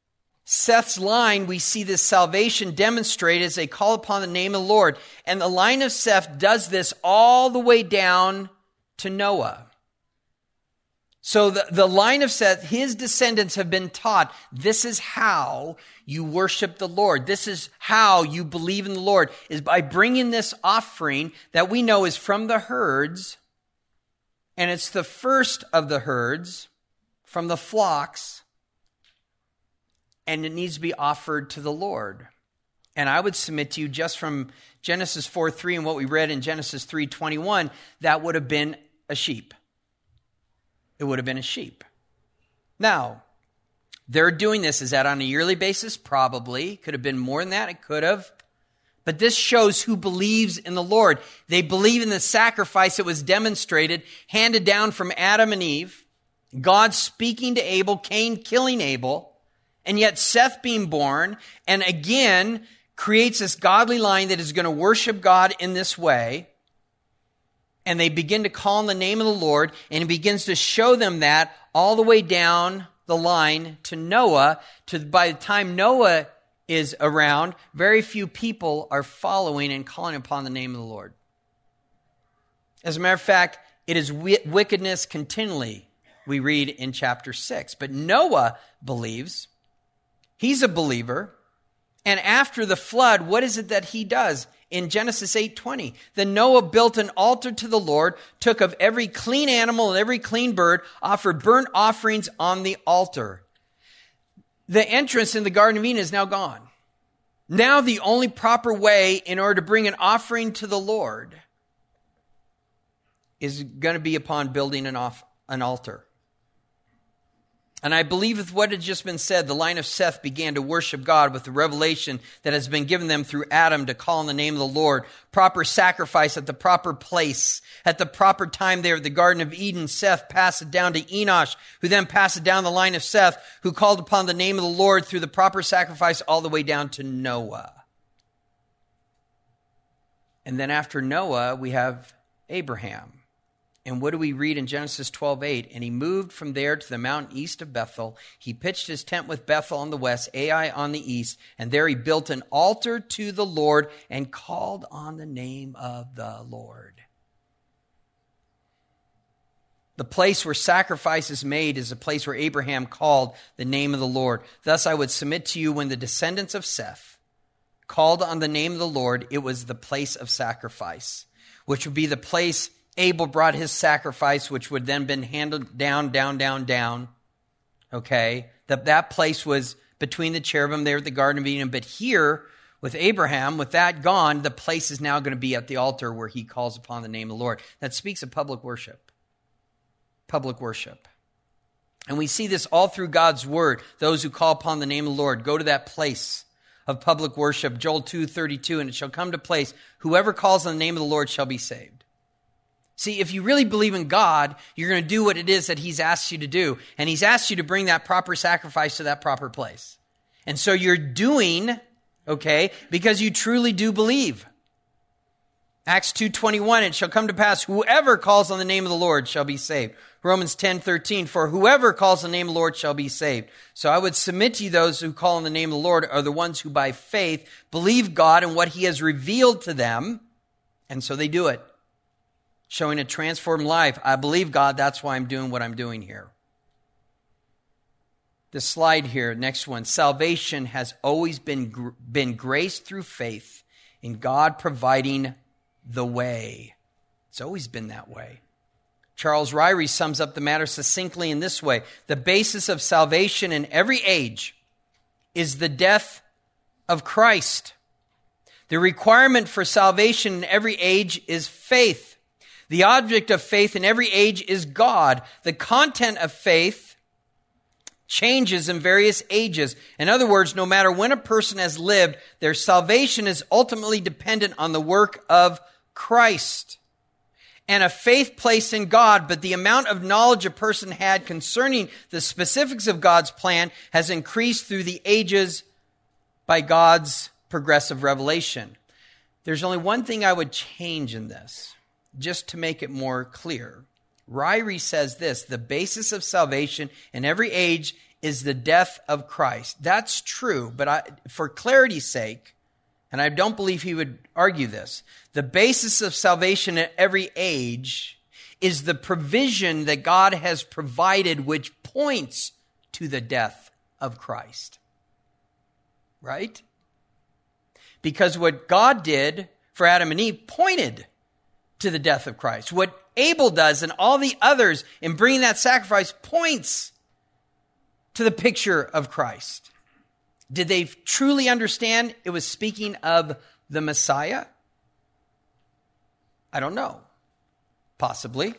Seth's line, we see this salvation demonstrated as they call upon the name of the Lord. And the line of Seth does this all the way down to Noah. So the, the line of Seth, his descendants have been taught, this is how you worship the Lord. This is how you believe in the Lord, is by bringing this offering that we know is from the herds, and it's the first of the herds from the flocks, and it needs to be offered to the Lord. And I would submit to you, just from Genesis four three and what we read in Genesis three twenty-one, that would have been a sheep. It would have been a sheep. Now, they're doing this. Is that on a yearly basis? Probably. Could have been more than that. It could have. But this shows who believes in the Lord. They believe in the sacrifice that was demonstrated, handed down from Adam and Eve, God speaking to Abel, Cain killing Abel, and yet Seth being born, and again creates this godly line that is going to worship God in this way. And they begin to call on the name of the Lord, and it begins to show them that all the way down the line to Noah. To by the time Noah is around, very few people are following and calling upon the name of the Lord. As a matter of fact, it is wickedness continually, we read in chapter six. But Noah believes. He's a believer. And after the flood, what is it that he does? In Genesis eight twenty, then Noah built an altar to the Lord, took of every clean animal and every clean bird, offered burnt offerings on the altar. The entrance in the Garden of Eden is now gone. Now the only proper way in order to bring an offering to the Lord is going to be upon building an, off, an altar. And I believe with what had just been said, the line of Seth began to worship God with the revelation that has been given them through Adam to call on the name of the Lord. Proper sacrifice at the proper place. At the proper time there at the Garden of Eden, Seth passed it down to Enosh, who then passed it down the line of Seth, who called upon the name of the Lord through the proper sacrifice all the way down to Noah. And then after Noah, we have Abraham. And what do we read in Genesis twelve eight? And he moved from there to the mountain east of Bethel. He pitched his tent with Bethel on the west, Ai on the east. And there he built an altar to the Lord and called on the name of the Lord. The place where sacrifice is made is the place where Abraham called the name of the Lord. Thus I would submit to you, when the descendants of Seth called on the name of the Lord, it was the place of sacrifice, which would be the place Abel brought his sacrifice, which would then been handed down, down, down, down. Okay? That, that place was between the cherubim there at the Garden of Eden. But here, with Abraham, with that gone, the place is now going to be at the altar where he calls upon the name of the Lord. That speaks of public worship. Public worship. And we see this all through God's word. Those who call upon the name of the Lord go to that place of public worship. Joel two thirty-two, and it shall come to place, whoever calls on the name of the Lord shall be saved. See, if you really believe in God, you're going to do what it is that he's asked you to do. And he's asked you to bring that proper sacrifice to that proper place. And so you're doing, okay, because you truly do believe. Acts two twenty-one, it shall come to pass, whoever calls on the name of the Lord shall be saved. Romans ten thirteen, for whoever calls on the name of the Lord shall be saved. So I would submit to you, those who call on the name of the Lord are the ones who by faith believe God and what he has revealed to them. And so they do it. Showing a transformed life. I believe God, that's why I'm doing what I'm doing here. The slide here, next one. Salvation has always been, been grace through faith in God providing the way. It's always been that way. Charles Ryrie sums up the matter succinctly in this way. The basis of salvation in every age is the death of Christ. The requirement for salvation in every age is faith. The object of faith in every age is God. The content of faith changes in various ages. In other words, no matter when a person has lived, their salvation is ultimately dependent on the work of Christ. And a faith placed in God, but the amount of knowledge a person had concerning the specifics of God's plan has increased through the ages by God's progressive revelation. There's only one thing I would change in this, just to make it more clear. Ryrie says this, the basis of salvation in every age is the death of Christ. That's true, but I, for clarity's sake, and I don't believe he would argue this, the basis of salvation at every age is the provision that God has provided which points to the death of Christ. Right? Because what God did for Adam and Eve pointed to the death of Christ. What Abel does and all the others in bringing that sacrifice points to the picture of Christ. Did they truly understand it was speaking of the Messiah? I don't know. Possibly.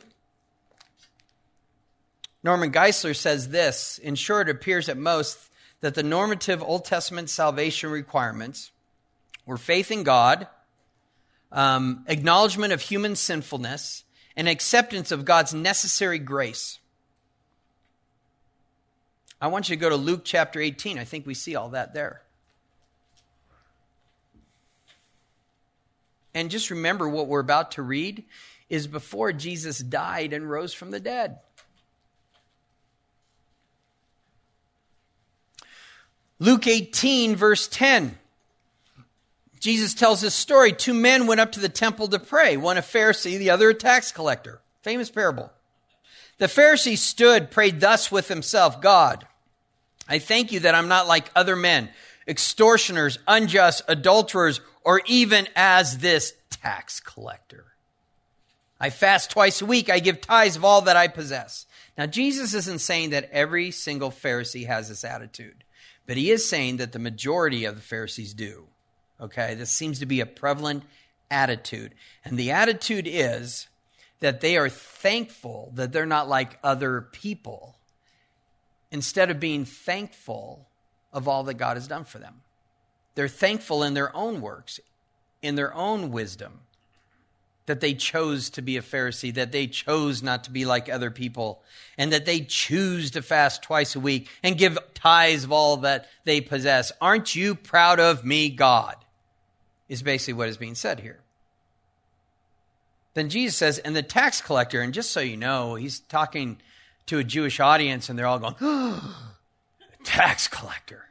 Norman Geisler says this, in short, it appears at most that the normative Old Testament salvation requirements were faith in God, um, acknowledgement of human sinfulness, and acceptance of God's necessary grace. I want you to go to Luke chapter eighteen. I think we see all that there. And just remember what we're about to read is before Jesus died and rose from the dead. Luke eighteen, verse ten. Jesus tells this story. Two men went up to the temple to pray. One a Pharisee, the other a tax collector. Famous parable. The Pharisee stood, prayed thus with himself, God, I thank you that I'm not like other men, extortioners, unjust, adulterers, or even as this tax collector. I fast twice a week. I give tithes of all that I possess. Now, Jesus isn't saying that every single Pharisee has this attitude, but he is saying that the majority of the Pharisees do. Okay, this seems to be a prevalent attitude. And the attitude is that they are thankful that they're not like other people, instead of being thankful of all that God has done for them. They're thankful in their own works, in their own wisdom, that they chose to be a Pharisee, that they chose not to be like other people, and that they choose to fast twice a week and give tithes of all that they possess. Aren't you proud of me, God? Is basically what is being said here. Then Jesus says, and the tax collector, and just so you know, he's talking to a Jewish audience, and they're all going, oh, tax collector.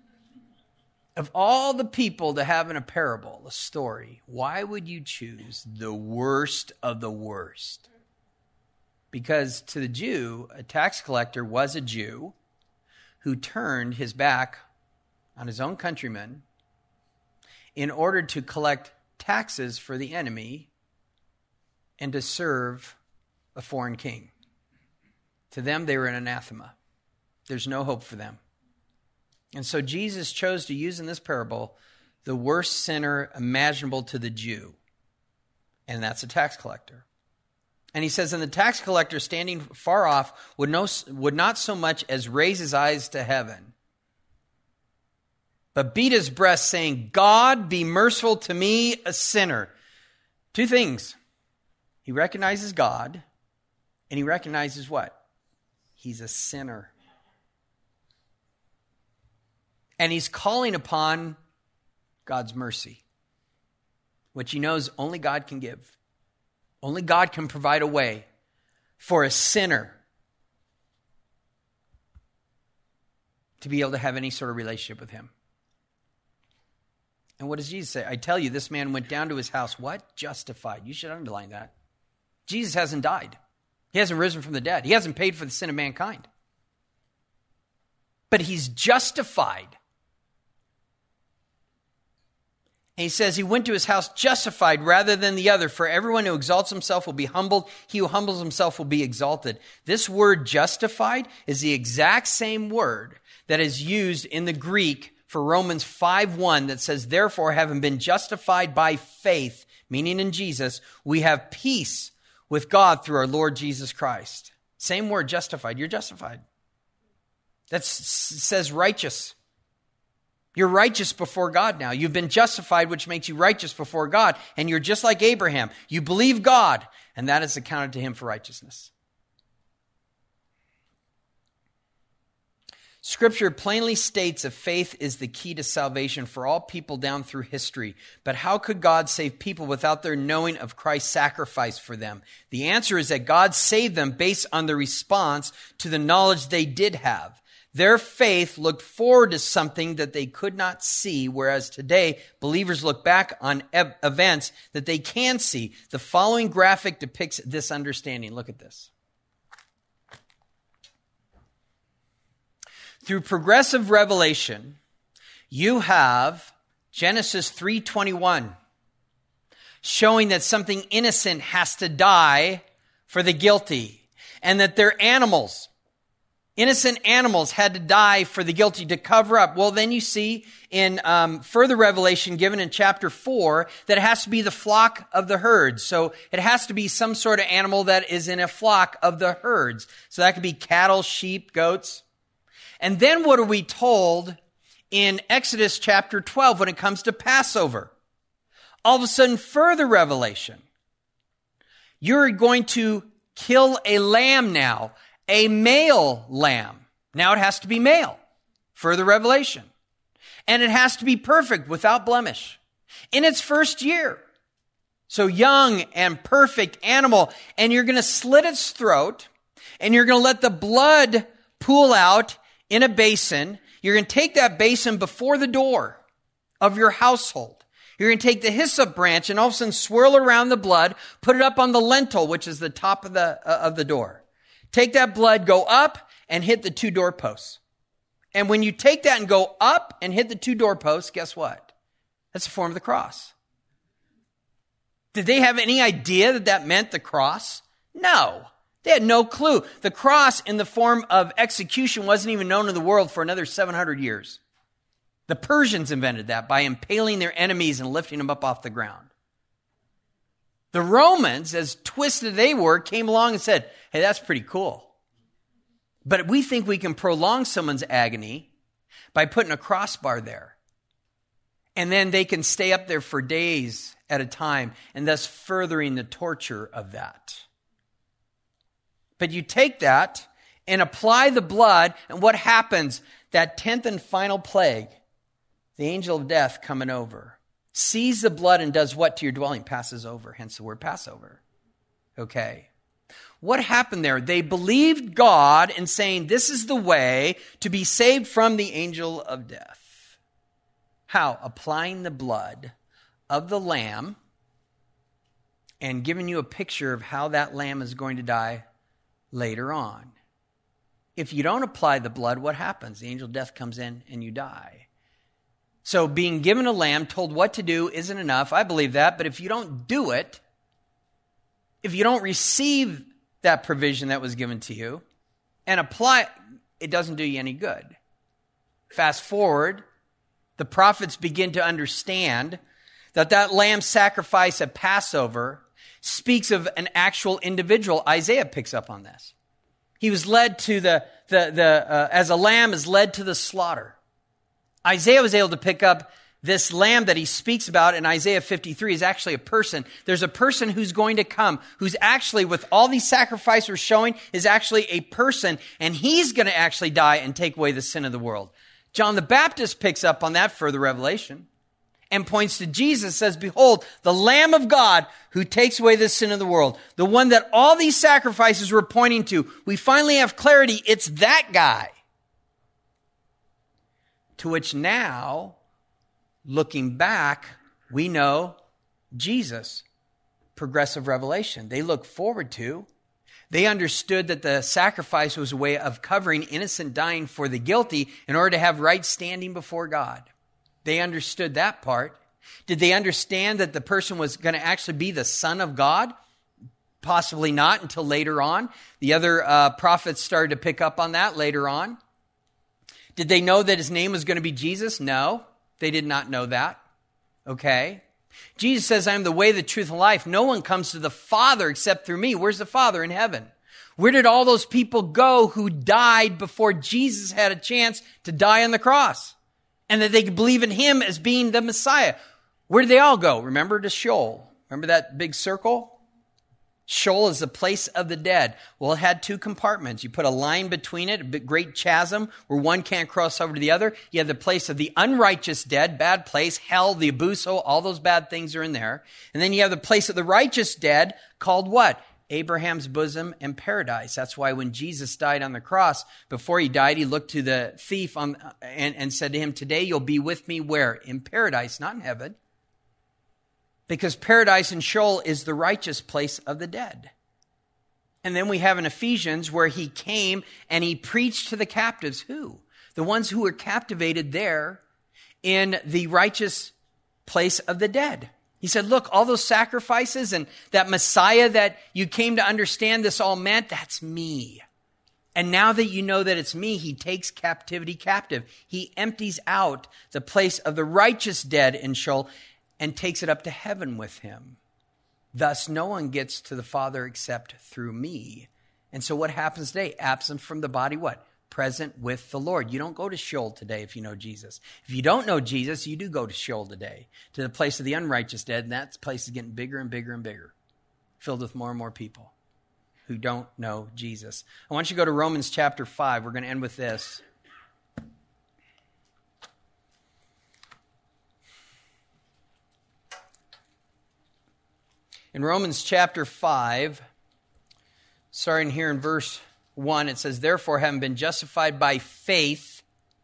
Of all the people to have in a parable, a story, why would you choose the worst of the worst? Because to the Jew, a tax collector was a Jew who turned his back on his own countrymen in order to collect taxes for the enemy and to serve a foreign king. To them, they were an anathema. There's no hope for them. And so Jesus chose to use in this parable the worst sinner imaginable to the Jew, and that's a tax collector. And he says, and the tax collector standing far off would, no, would not so much as raise his eyes to heaven, but beat his breast, saying, God, be merciful to me, a sinner. Two things. He recognizes God, and he recognizes what? He's a sinner. And he's calling upon God's mercy, which he knows only God can give. Only God can provide a way for a sinner to be able to have any sort of relationship with him. And what does Jesus say? I tell you, this man went down to his house, what? Justified. You should underline that. Jesus hasn't died. He hasn't risen from the dead. He hasn't paid for the sin of mankind. But he's justified. And he says he went to his house justified rather than the other. For everyone who exalts himself will be humbled. He who humbles himself will be exalted. This word justified is the exact same word that is used in the Greek for Romans five one that says, therefore, having been justified by faith, meaning in Jesus, we have peace with God through our Lord Jesus Christ. Same word, justified. You're justified. That says righteous. You're righteous before God now. You've been justified, which makes you righteous before God. And you're just like Abraham. You believe God, and that is accounted to him for righteousness. Scripture plainly states that faith is the key to salvation for all people down through history. But how could God save people without their knowing of Christ's sacrifice for them? The answer is that God saved them based on the response to the knowledge they did have. Their faith looked forward to something that they could not see, whereas today, believers look back on ev- events that they can see. The following graphic depicts this understanding. Look at this. Through progressive revelation, you have Genesis three twenty-one, showing that something innocent has to die for the guilty, and that their animals, innocent animals, had to die for the guilty to cover up. Well, then you see in um, further revelation given in chapter four that it has to be the flock of the herds. So it has to be some sort of animal that is in a flock of the herds. So that could be cattle, sheep, goats. And then what are we told in Exodus chapter twelve when it comes to Passover? All of a sudden, further revelation. You're going to kill a lamb now, a male lamb. Now it has to be male. Further revelation. And it has to be perfect, without blemish, in its first year. So young and perfect animal. And you're going to slit its throat, and you're going to let the blood pool out in a basin. You're going to take that basin before the door of your household. You're going to take the hyssop branch and all of a sudden swirl around the blood, put it up on the lintel, which is the top of the, uh, of the door. Take that blood, go up and hit the two doorposts. And when you take that and go up and hit the two doorposts, guess what? That's a form of the cross. Did they have any idea that that meant the cross? No. They had no clue. The cross in the form of execution wasn't even known in the world for another seven hundred years. The Persians invented that by impaling their enemies and lifting them up off the ground. The Romans, as twisted they were, came along and said, hey, that's pretty cool. But we think we can prolong someone's agony by putting a crossbar there. And then they can stay up there for days at a time, and thus furthering the torture of that. But you take that and apply the blood, and what happens? That tenth and final plague, the angel of death coming over, sees the blood and does what to your dwelling? Passes over, hence the word Passover. Okay. What happened there? They believed God in saying this is the way to be saved from the angel of death. How? Applying the blood of the lamb and giving you a picture of how that lamb is going to die later on. If you don't apply the blood, what happens? The angel of death comes in and you die. So being given a lamb, told what to do, isn't enough. I believe that. But if you don't do it, if you don't receive that provision that was given to you and apply it, it doesn't do you any good. Fast forward, the prophets begin to understand that that lamb sacrifice at Passover speaks of an actual individual. Isaiah picks up on this. He was led to the, the, the uh, as a lamb is led to the slaughter. Isaiah was able to pick up this lamb that he speaks about in Isaiah fifty-three is actually a person. There's a person who's going to come, who's actually, with all these sacrifices we're showing, is actually a person, and he's going to actually die and take away the sin of the world. John the Baptist picks up on that further revelation and points to Jesus, says, behold, the Lamb of God who takes away the sin of the world. The one that all these sacrifices were pointing to. We finally have clarity. It's that guy. To which now, looking back, we know Jesus. Progressive revelation. They look forward to. They understood that the sacrifice was a way of covering innocent dying for the guilty in order to have right standing before God. They understood that part. Did they understand that the person was going to actually be the Son of God? Possibly not until later on. The other uh, prophets started to pick up on that later on. Did they know that his name was going to be Jesus? No, they did not know that. Okay. Jesus says, I am the way, the truth, and life. No one comes to the Father except through me. Where's the Father? In heaven. Where did all those people go who died before Jesus had a chance to die on the cross? And that they could believe in him as being the Messiah. Where did they all go? Remember to Sheol. Remember that big circle? Sheol is the place of the dead. Well, it had two compartments. You put a line between it, a big, great chasm where one can't cross over to the other. You have the place of the unrighteous dead, bad place, hell, the abuso, all those bad things are in there. And then you have the place of the righteous dead called what? Abraham's bosom and paradise. That's why when Jesus died on the cross, before he died, he looked to the thief on, and, and said to him, today you'll be with me where? In paradise, not in heaven. Because paradise and Sheol is the righteous place of the dead. And then we have in Ephesians where he came and he preached to the captives. Who? The ones who were captivated there in the righteous place of the dead. He said, look, all those sacrifices and that Messiah that you came to understand this all meant, that's me. And now that you know that it's me, he takes captivity captive. He empties out the place of the righteous dead in Sheol and takes it up to heaven with him. Thus, no one gets to the Father except through me. And so what happens today? Absent from the body, what? Present with the Lord. You don't go to Sheol today if you know Jesus. If you don't know Jesus, you do go to Sheol today, to the place of the unrighteous dead, and that place is getting bigger and bigger and bigger, filled with more and more people who don't know Jesus. I want you to go to Romans chapter five. We're going to end with this. In Romans chapter five, starting here in verse one, it says, therefore, having been justified by faith,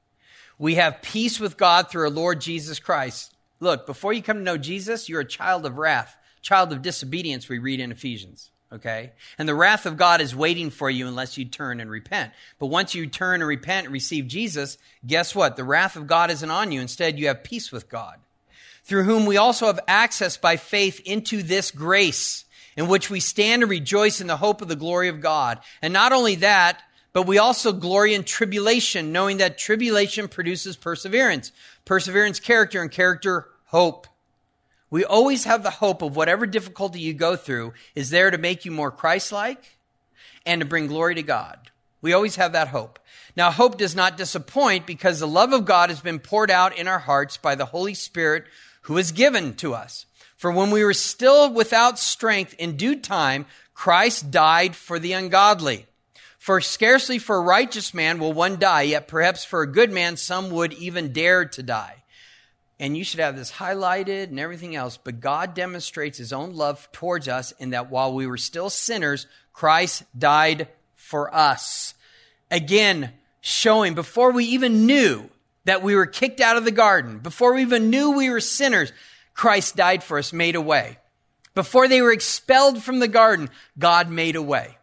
we have peace with God through our Lord Jesus Christ. Look, before you come to know Jesus, you're a child of wrath, child of disobedience, we read in Ephesians, okay? And the wrath of God is waiting for you unless you turn and repent. But once you turn and repent and receive Jesus, guess what? The wrath of God isn't on you. Instead, you have peace with God, through whom we also have access by faith into this grace, in which we stand and rejoice in the hope of the glory of God. And not only that, but we also glory in tribulation, knowing that tribulation produces perseverance. Perseverance, character, and character, hope. We always have the hope of whatever difficulty you go through is there to make you more Christ-like and to bring glory to God. We always have that hope. Now, hope does not disappoint because the love of God has been poured out in our hearts by the Holy Spirit who is given to us. For when we were still without strength, in due time, Christ died for the ungodly. For scarcely for a righteous man will one die, yet perhaps for a good man some would even dare to die. And you should have this highlighted and everything else, but God demonstrates his own love towards us in that while we were still sinners, Christ died for us. Again, showing before we even knew that we were kicked out of the garden, before we even knew we were sinners, Christ died for us, made a way. Before they were expelled from the garden, God made a way.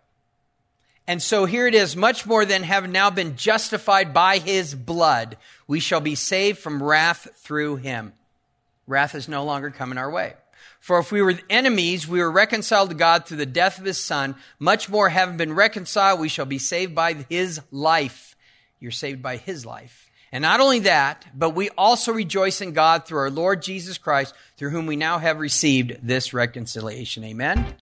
And so here it is, much more than having now been justified by his blood, we shall be saved from wrath through him. Wrath is no longer coming our way. For if we were enemies, we were reconciled to God through the death of his Son. Much more, having been reconciled, we shall be saved by his life. You're saved by his life. And not only that, but we also rejoice in God through our Lord Jesus Christ, through whom we now have received this reconciliation. Amen.